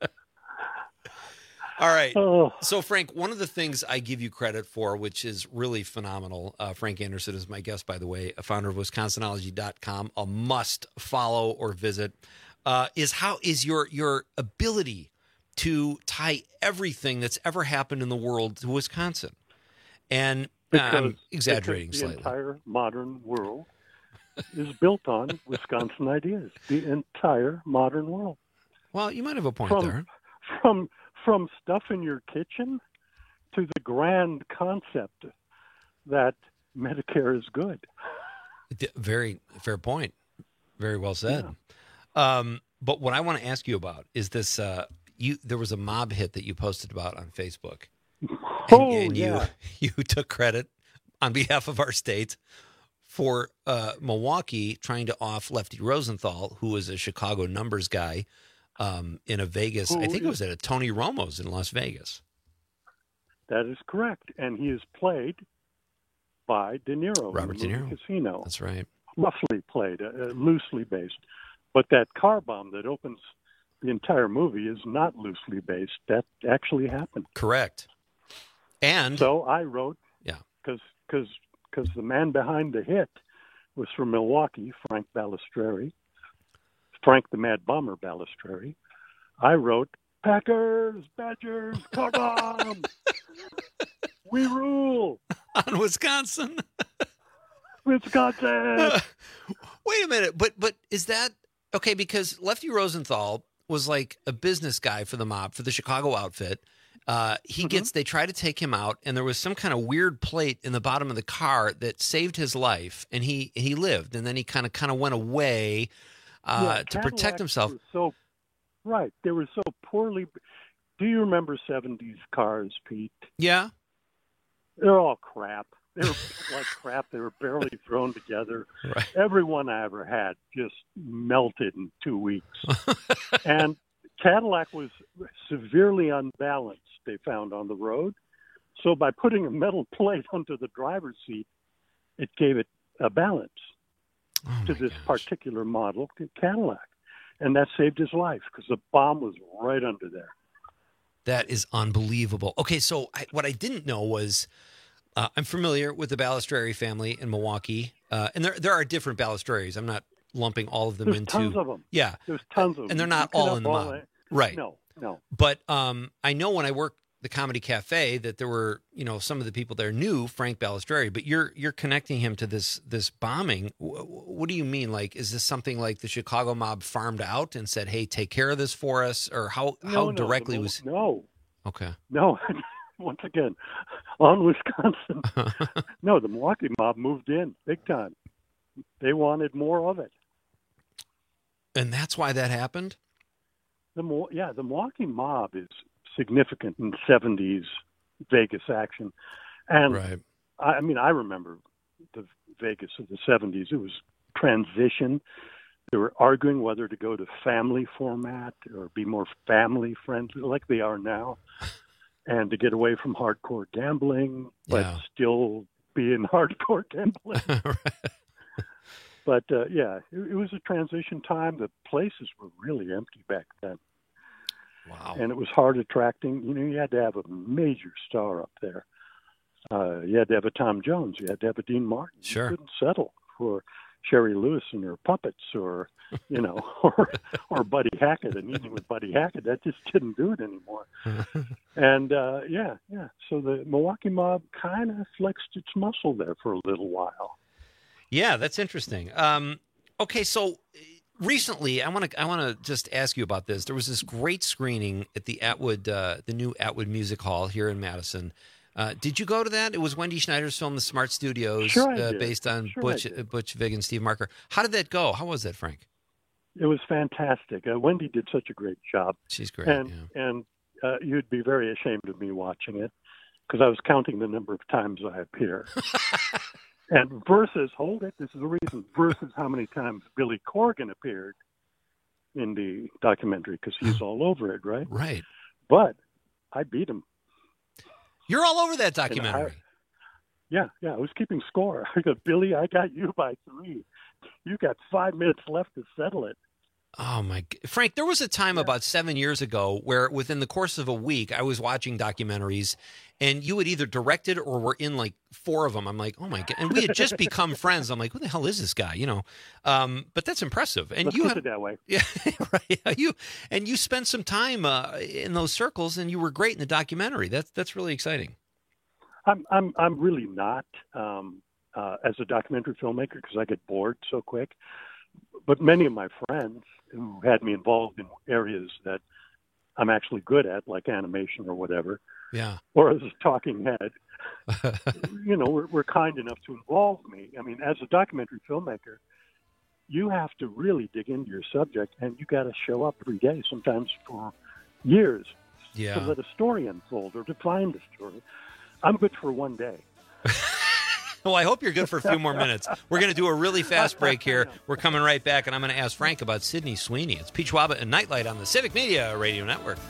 All right. Oh. So, Frank, one of the things I give you credit for, which is really phenomenal, uh, Frank Anderson is my guest, by the way, a founder of Wisconsinology dot com, a must follow or visit, uh, is how is your your ability to tie everything that's ever happened in the world to Wisconsin. And uh, Because, I'm exaggerating because the slightly. entire modern world is built on Wisconsin ideas. The entire modern world. Well, you might have a point from, there. From from stuff in your kitchen to the grand concept that Medicare is good. D- Very fair point. Very well said. Yeah. Um, but what I want to ask you about is this. Uh, you there was a mob hit that you posted about on Facebook. And, Oh, and yeah. you you took credit on behalf of our state for uh, Milwaukee trying to off Lefty Rosenthal, who was a Chicago numbers guy um, in a Vegas. Who I think it is- was at a Tony Romo's in Las Vegas. That is correct. And he is played by De Niro. Robert in the De movie Niro. Casino. That's right. Roughly played, uh, uh, loosely based. But that car bomb that opens the entire movie is not loosely based. That actually happened. Correct. And so I wrote, yeah, because because because the man behind the hit was from Milwaukee, Frank Balistreri. Frank the Mad Bomber Balistreri. I wrote, Packers, Badgers, come on! We rule! On Wisconsin. Wisconsin! Wait a minute, but but is that okay? Because Lefty Rosenthal was like a business guy for the mob, for the Chicago outfit. Uh, he mm-hmm. gets, they try to take him out, and there was some kind of weird plate in the bottom of the car that saved his life, and he he lived, and then he kind of kind of went away uh, yeah, to protect himself. So right, they were so poorly. Do you remember seventies cars, Pete? Yeah, they're all crap. They were like crap. They were barely thrown together. Right. Every one I ever had just melted in two weeks. And Cadillac was severely unbalanced, they found on the road. So by putting a metal plate under the driver's seat, it gave it a balance oh to this gosh. particular model Cadillac. And that saved his life because the bomb was right under there. That is unbelievable. Okay, so I, what I didn't know was uh, I'm familiar with the Balistreri family in Milwaukee, uh, and there there are different Balistreris. I'm not lumping all of them There's into. tons of them. Yeah, there's tons of them, and they're not You all cannot in the all mob, it. right? No, no. But um, I know when I worked the Comedy Cafe that there were, you know, some of the people there knew Frank Balistreri, but you're you're connecting him to this this bombing. What do you mean? Like, is this something like the Chicago mob farmed out and said, "Hey, take care of this for us," or how No, how no, directly the, was? No. Okay. No. Once again, on Wisconsin. No, the Milwaukee mob moved in big time. They wanted more of it. And that's why that happened? The Yeah, the Milwaukee mob is significant in seventies Vegas action. And right. I, I mean, I remember the Vegas of the seventies. It was transition. They were arguing whether to go to family format or be more family friendly like they are now. And to get away from hardcore gambling, but yeah. still be in hardcore gambling. Right. But, uh, yeah, it, it was a transition time. The places were really empty back then. Wow. And it was hard attracting. You know, you had to have a major star up there. Uh, you had to have a Tom Jones. You had to have a Dean Martin. Sure. You couldn't settle for Sherry Lewis and her puppets or, you know, or or Buddy Hackett, an evening with Buddy Hackett. That just didn't do it anymore. And, uh, yeah, yeah. So the Milwaukee mob kind of flexed its muscle there for a little while. Yeah, that's interesting. Um, okay, so recently, I want to I want to just ask you about this. There was this great screening at the Atwood, uh, the new Atwood Music Hall here in Madison. Uh, did you go to that? It was Wendy Schneider's film, The Smart Studios, sure I uh, did. based on sure Butch Butch Vig and Steve Marker. How did that go? How was that, Frank? It was fantastic. Uh, Wendy did such a great job. She's great. And yeah. and uh, you'd be very ashamed of me watching it because I was counting the number of times I appear. And versus, hold it, this is the reason, versus how many times Billy Corgan appeared in the documentary because he's all over it, right? Right. But I beat him. You're all over that documentary. I, yeah, yeah, I was keeping score. I go, Billy, I got you by three. You got five minutes left to settle it. Oh, my God. Frank, there was a time yeah. about seven years ago where within the course of a week, I was watching documentaries and you had either directed or were in like four of them. I'm like, oh, my God. And we had just become friends. I'm like, who the hell is this guy? You know, um, but that's impressive. And Let's you keep had it that way. Yeah, right. You and you spent some time uh, in those circles and you were great in the documentary. That's that's really exciting. I'm I'm I'm really not um, uh, as a documentary filmmaker because I get bored so quick. But many of my friends who had me involved in areas that I'm actually good at, like animation or whatever, yeah, or as a talking head, you know, were, were kind enough to involve me. I mean, as a documentary filmmaker, you have to really dig into your subject, and you got to show up every day, sometimes for years, yeah. to let a story unfold or to find a story. I'm good for one day. Well, I hope you're good for a few more minutes. We're going to do a really fast break here. We're coming right back, and I'm going to ask Frank about Sydney Sweeney. It's Pete Schwab and Nightlight on the Civic Media Radio Network.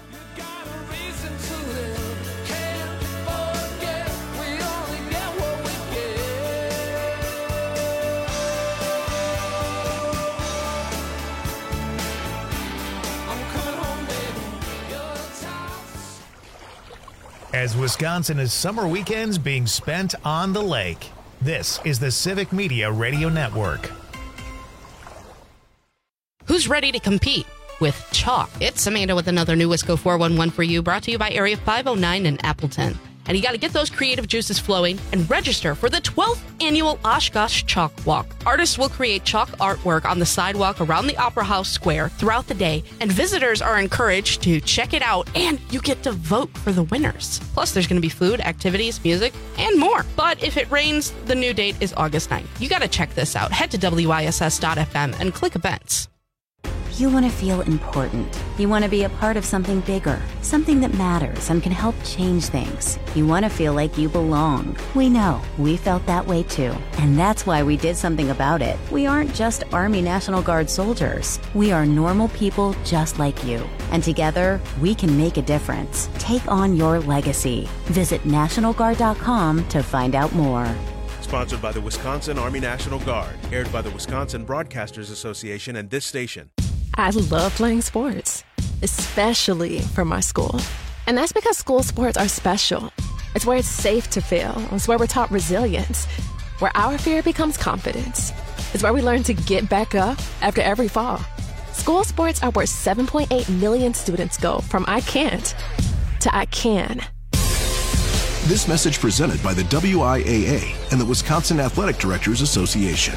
As Wisconsin is summer weekends being spent on the lake, this is the Civic Media Radio Network. Who's who's ready to compete with chalk? It's Amanda with another new Wisco four one one for you, brought to you by Area five oh nine in Appleton. And you got to get those creative juices flowing and register for the twelfth annual Oshkosh Chalk Walk. Artists will create chalk artwork on the sidewalk around the Opera House Square throughout the day, and visitors are encouraged to check it out, and you get to vote for the winners. Plus, there's going to be food, activities, music, and more. But if it rains, the new date is August ninth. You got to check this out. Head to W I S S dot F M and click events. You want to feel important. You want to be a part of something bigger, something that matters and can help change things. You want to feel like you belong. We know. We felt that way too. And that's why we did something about it. We aren't just Army National Guard soldiers. We are normal people just like you. And together, we can make a difference. Take on your legacy. Visit National Guard dot com to find out more. Sponsored by the Wisconsin Army National Guard. Aired by the Wisconsin Broadcasters Association and this station. I love playing sports, especially for my school. And that's because school sports are special. It's where it's safe to fail. It's where we're taught resilience, where our fear becomes confidence. It's where we learn to get back up after every fall. School sports are where seven point eight million students go from I can't to I can. This message presented by the W I A A and the Wisconsin Athletic Directors Association.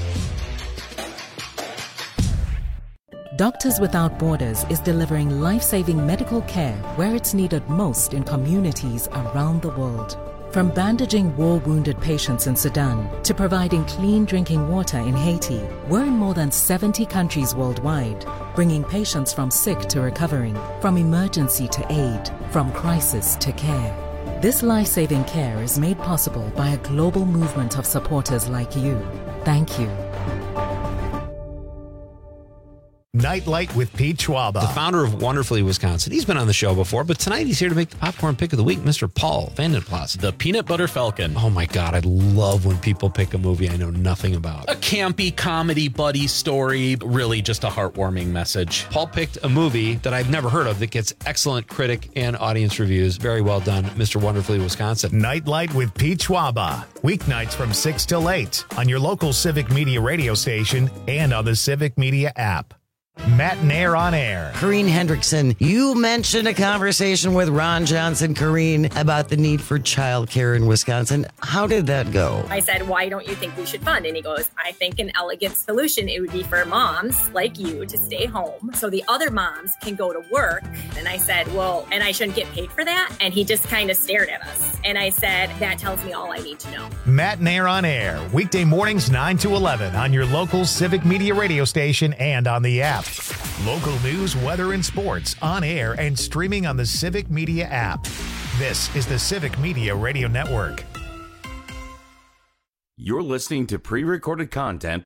Doctors Without Borders is delivering life-saving medical care where it's needed most in communities around the world. From bandaging war-wounded patients in Sudan to providing clean drinking water in Haiti, we're in more than seventy countries worldwide, bringing patients from sick to recovering, from emergency to aid, from crisis to care. This life-saving care is made possible by a global movement of supporters like you. Thank you. Nightlight with Pete Schwaba. The founder of Wonderfully Wisconsin. He's been on the show before, but tonight he's here to make the popcorn pick of the week, Mister Paul Vandenplas. The Peanut Butter Falcon. Oh my God, I love when people pick a movie I know nothing about. A campy comedy buddy story, really just a heartwarming message. Paul picked a movie that I've never heard of that gets excellent critic and audience reviews. Very well done, Mister Wonderfully Wisconsin. Nightlight with Pete Schwaba. Weeknights from six till eight on your local Civic Media radio station and on the Civic Media app. Matt Nair on air. Corrine Hendrickson, you mentioned a conversation with Ron Johnson, Corrine, about the need for childcare in Wisconsin. How did that go? I said, why don't you think we should fund? And he goes, I think an elegant solution, it would be for moms like you to stay home so the other moms can go to work. And I said, well, and I shouldn't get paid for that? And he just kind of stared at us. And I said, that tells me all I need to know. Matt Nair on air, weekday mornings nine to eleven on your local Civic Media radio station and on the app. Local news, weather, and sports on air and streaming on the Civic Media app. This is the Civic Media Radio Network. You're listening to pre-recorded content.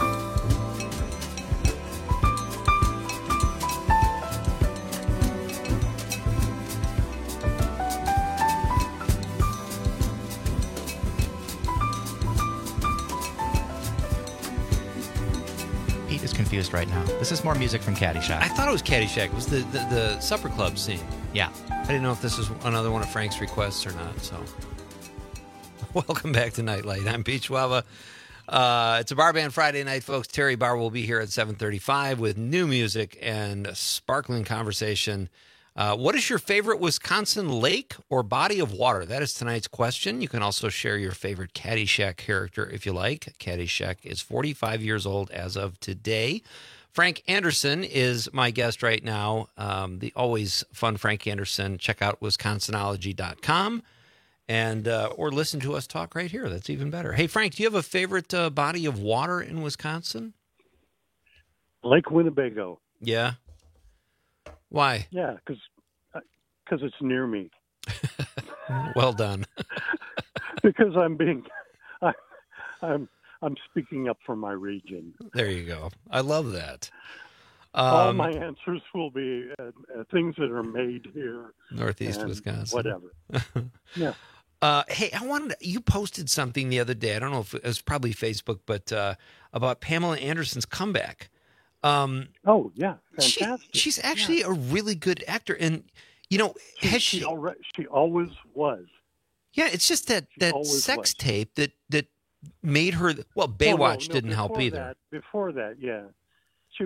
Confused right now. This is more music from Caddyshack. I thought it was Caddyshack. It was the, the, the supper club scene. Yeah. I didn't know if this was another one of Frank's requests or not, so. Welcome back to Nightlight. I'm Pete Schwaba. Uh, it's a bar band Friday night, folks. Terry Barr will be here at seven thirty-five with new music and sparkling conversation. Uh, what is your favorite Wisconsin lake or body of water? That is tonight's question. You can also share your favorite Caddyshack character if you like. Caddyshack is forty-five years old as of today. Frank Anderson is my guest right now. Um, the always fun Frank Anderson. Check out wisconsinology dot com and uh, or listen to us talk right here. That's even better. Hey, Frank, do you have a favorite uh, body of water in Wisconsin? Lake Winnebago. Yeah. Why? Yeah, because because it's near me. Well done. Because I'm being, I, I'm I'm speaking up for my region. There you go. I love that. Um, All my answers will be uh, uh, things that are made here, Northeast Wisconsin. Whatever. Yeah. Uh, hey, I wanted to, you posted something the other day. I don't know if it was probably Facebook, but uh, about Pamela Anderson's comeback. Um, oh yeah, fantastic. She, she's actually yeah. a really good actor, and you know, she, has she, she, already, she always was. Yeah, it's just that she that sex was. tape that that made her. Well, Baywatch oh, no, no, didn't help either. That, before that, yeah, she was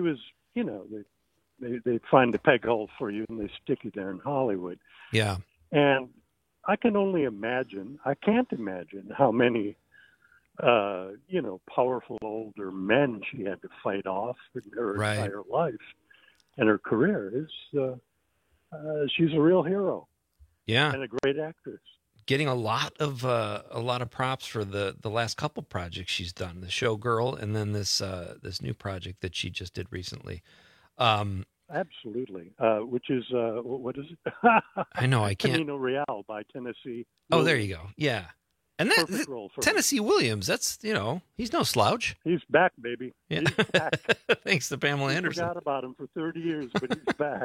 you know, they they they find a peg hole for you and they stick you there in Hollywood. Yeah. And I can only imagine, I can't imagine how many, uh, you know, powerful older men she had to fight off in her Right. entire life and her career. Is uh, uh, she's a real hero. Yeah. And a great actress. Getting a lot of uh, a lot of props for the, the last couple projects she's done, the Showgirl, and then this uh, this new project that she just did recently. Um, Absolutely. Uh, which is, uh, what is it? I know, I can't. Camino Real by Tennessee. Oh, there you go. Yeah. And that Perfect role for Tennessee Williams, that's, you know, he's no slouch. He's back, baby. Yeah. He's back. Thanks to Pamela We Anderson. forgot about him for thirty years, but he's back.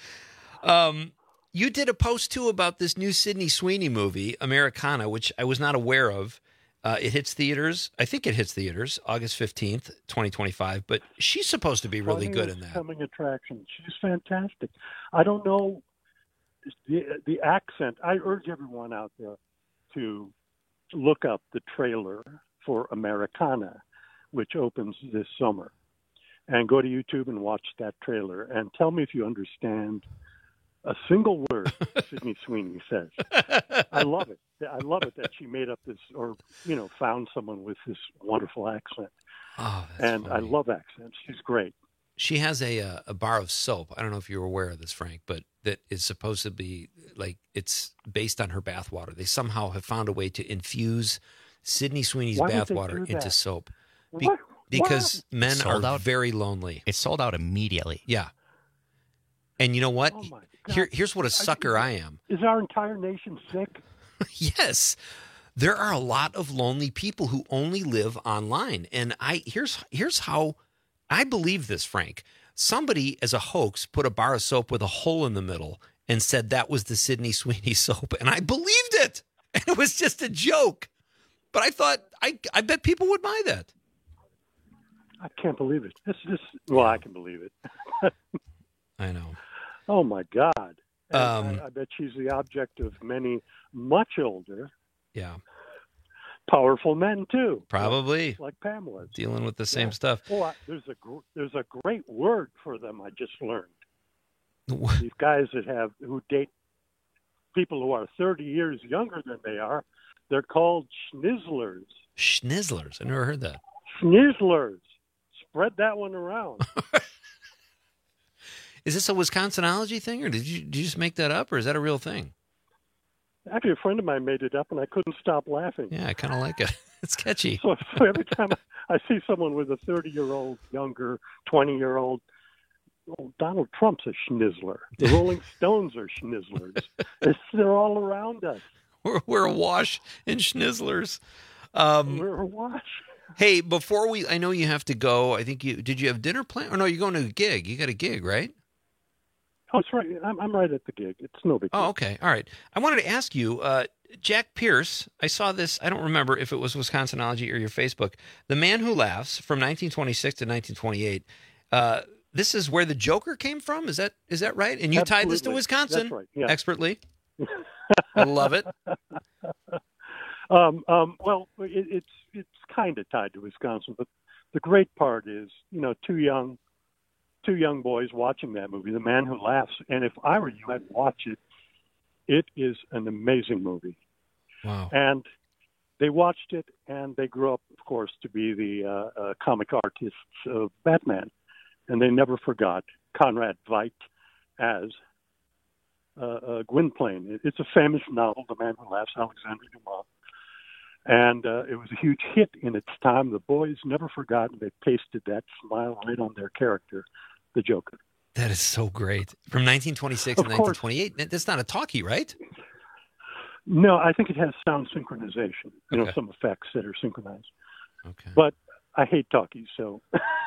Um, you did a post, too, about this new Sydney Sweeney movie, Americana, which I was not aware of. Uh, it hits theaters. I think it hits theaters August fifteenth, twenty twenty-five, but she's supposed to be really good in that. Coming attraction. She's fantastic. I don't know the, the accent. I urge everyone out there to look up the trailer for Americana, which opens this summer, and go to YouTube and watch that trailer and tell me if you understand a single word Sydney Sweeney says. I love it. I love it that she made up this, or, you know, found someone with this wonderful accent. Oh, that's and funny. I love accents. She's great. She has a uh, a bar of soap. I don't know if you're aware of this, Frank, but that is supposed to be like, it's based on her bathwater. They somehow have found a way to infuse Sydney Sweeney's Why would they bathwater do into that? soap. Be- What? because What? men Sold are out? very lonely. It sold out immediately. Yeah. And you know what? Oh, my Here, God. here's what a sucker I am. Is our entire nation sick? Yes. There are a lot of lonely people who only live online. And I here's here's how I believe this, Frank. Somebody, as a hoax, put a bar of soap with a hole in the middle and said that was the Sydney Sweeney soap. And I believed it. And it was just a joke. But I thought, I, I bet people would buy that. I can't believe it. This is well, I can believe it. I know. Oh my God! And Um, I, I bet she's the object of many much older, Yeah, powerful men too. probably. like Pamela. Dealing with the same stuff. Oh, I, there's a gr- there's a great word for them. I just learned. These guys that have who date people who are thirty years younger than they are, they're called schnizzlers. Schnizzlers. I never heard that. Schnizzlers. Spread that one around. Is this a Wisconsinology thing, or did you, did you just make that up, or is that a real thing? Actually, a friend of mine made it up, and I couldn't stop laughing. Yeah, I kind of like it. It's catchy. So, so every time I see someone with a thirty-year-old, younger, twenty-year-old, oh, Donald Trump's a schnizzler. The Rolling Stones are schnizzlers. It's, they're all around us. We're, we're awash in schnizzlers. Um, we're awash. Hey, before we, I know you have to go. I think you, did you have dinner planned? Or no, you're going to a gig. You got a gig, right? Oh, that's right. I'm, I'm right at the gig. It's no big deal. Oh, okay. All right. I wanted to ask you, uh, Jack Pierce, I saw this, I don't remember if it was Wisconsinology or your Facebook, The Man Who Laughs from nineteen twenty-six to nineteen twenty-eight. Uh, this is where the Joker came from? Is that is that right? And you tied this to Absolutely. Wisconsin That's right. Yeah. expertly. I love it. Um, um, well, it, it's it's kind of tied to Wisconsin, but the great part is, you know, two young two young boys watching that movie, The Man Who Laughs. And if I were you, I'd watch it. It is an amazing movie. Wow. And they watched it, and they grew up, of course, to be the uh, uh, comic artists of Batman. And they never forgot Conrad Veidt as uh, uh, Gwynplaine. It's a famous novel, The Man Who Laughs, Alexander Dumas. And uh, it was a huge hit in its time. The boys never forgot. They pasted that smile right on their character, the Joker. That is so great. From nineteen twenty-six Of to course. nineteen twenty-eight. That's not a talkie, right? No, I think it has sound synchronization. You know, Okay. some effects that are synchronized. Okay. But I hate talkies, so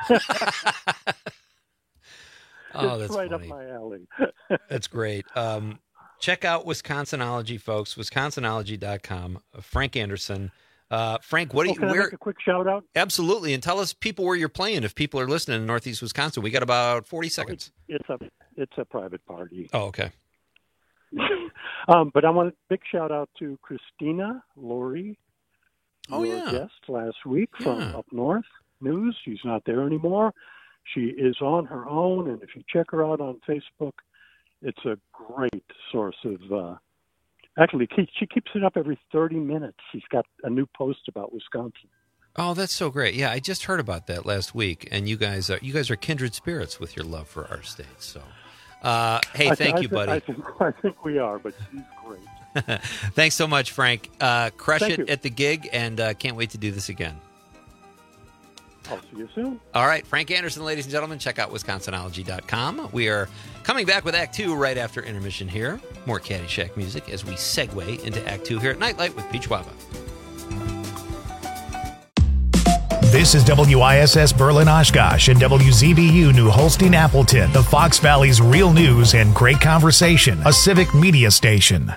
Oh, it's that's right funny. up my alley. That's great. Um, check out Wisconsinology, folks. Wisconsinology dot com. Uh, Frank Anderson. Uh, Frank, what do Oh, you? can I Where? make a quick shout out? Absolutely, and tell us people where you're playing if people are listening in Northeast Wisconsin. We got about forty seconds. It's a it's a private party. Oh, okay. Um, but I want a big shout out to Christina Laurie, Oh, your yeah. guest last week from Yeah. up north news. She's not there anymore. She is on her own, and if you check her out on Facebook, it's a great source of. Uh, actually, she keeps it up every thirty minutes. She's got a new post about Wisconsin. Oh, that's so great! Yeah, I just heard about that last week, and you guys are you guys are kindred spirits with your love for our state. So, uh, hey, I thank th- you, I th- buddy. I think, I think we are, but she's great. Thanks so much, Frank. Uh, crush Thank it you. at the gig, and uh, can't wait to do this again. I'll see you soon. All right, Frank Anderson, ladies and gentlemen, check out Wisconsinology dot com. We are coming back with Act Two right after intermission here. More Caddyshack music as we segue into Act Two here at Nightlight with Peach Waba. This is W I S S Berlin Oshkosh and W Z B U New Holstein Appleton, the Fox Valley's real news and great conversation, a civic media station.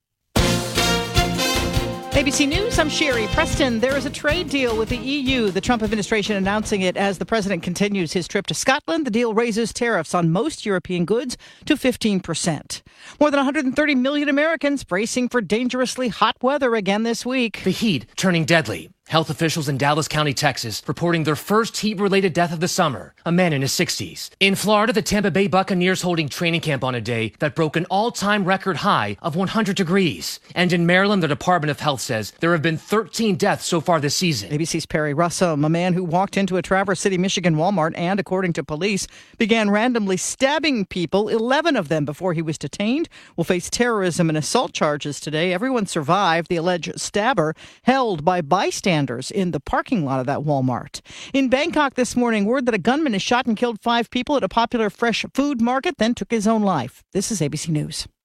A B C News, I'm Sherry Preston. There is a trade deal with the E U, the Trump administration announcing it as the president continues his trip to Scotland. The deal raises tariffs on most European goods to fifteen percent. More than one hundred thirty million Americans bracing for dangerously hot weather again this week. The heat turning deadly. Health officials in Dallas County, Texas, reporting their first heat-related death of the summer, a man in his sixties. In Florida, the Tampa Bay Buccaneers holding training camp on a day that broke an all-time record high of one hundred degrees. And in Maryland, the Department of Health says there have been thirteen deaths so far this season. A B C's Perry Russum, a man who walked into a Traverse City, Michigan Walmart and, according to police, began randomly stabbing people, eleven of them before he was detained, will face terrorism and assault charges today. Everyone survived. The alleged stabber held by bystanders in the parking lot of that Walmart. In Bangkok this morning, word that a gunman has shot and killed five people at a popular fresh food market, then took his own life. This is A B C News.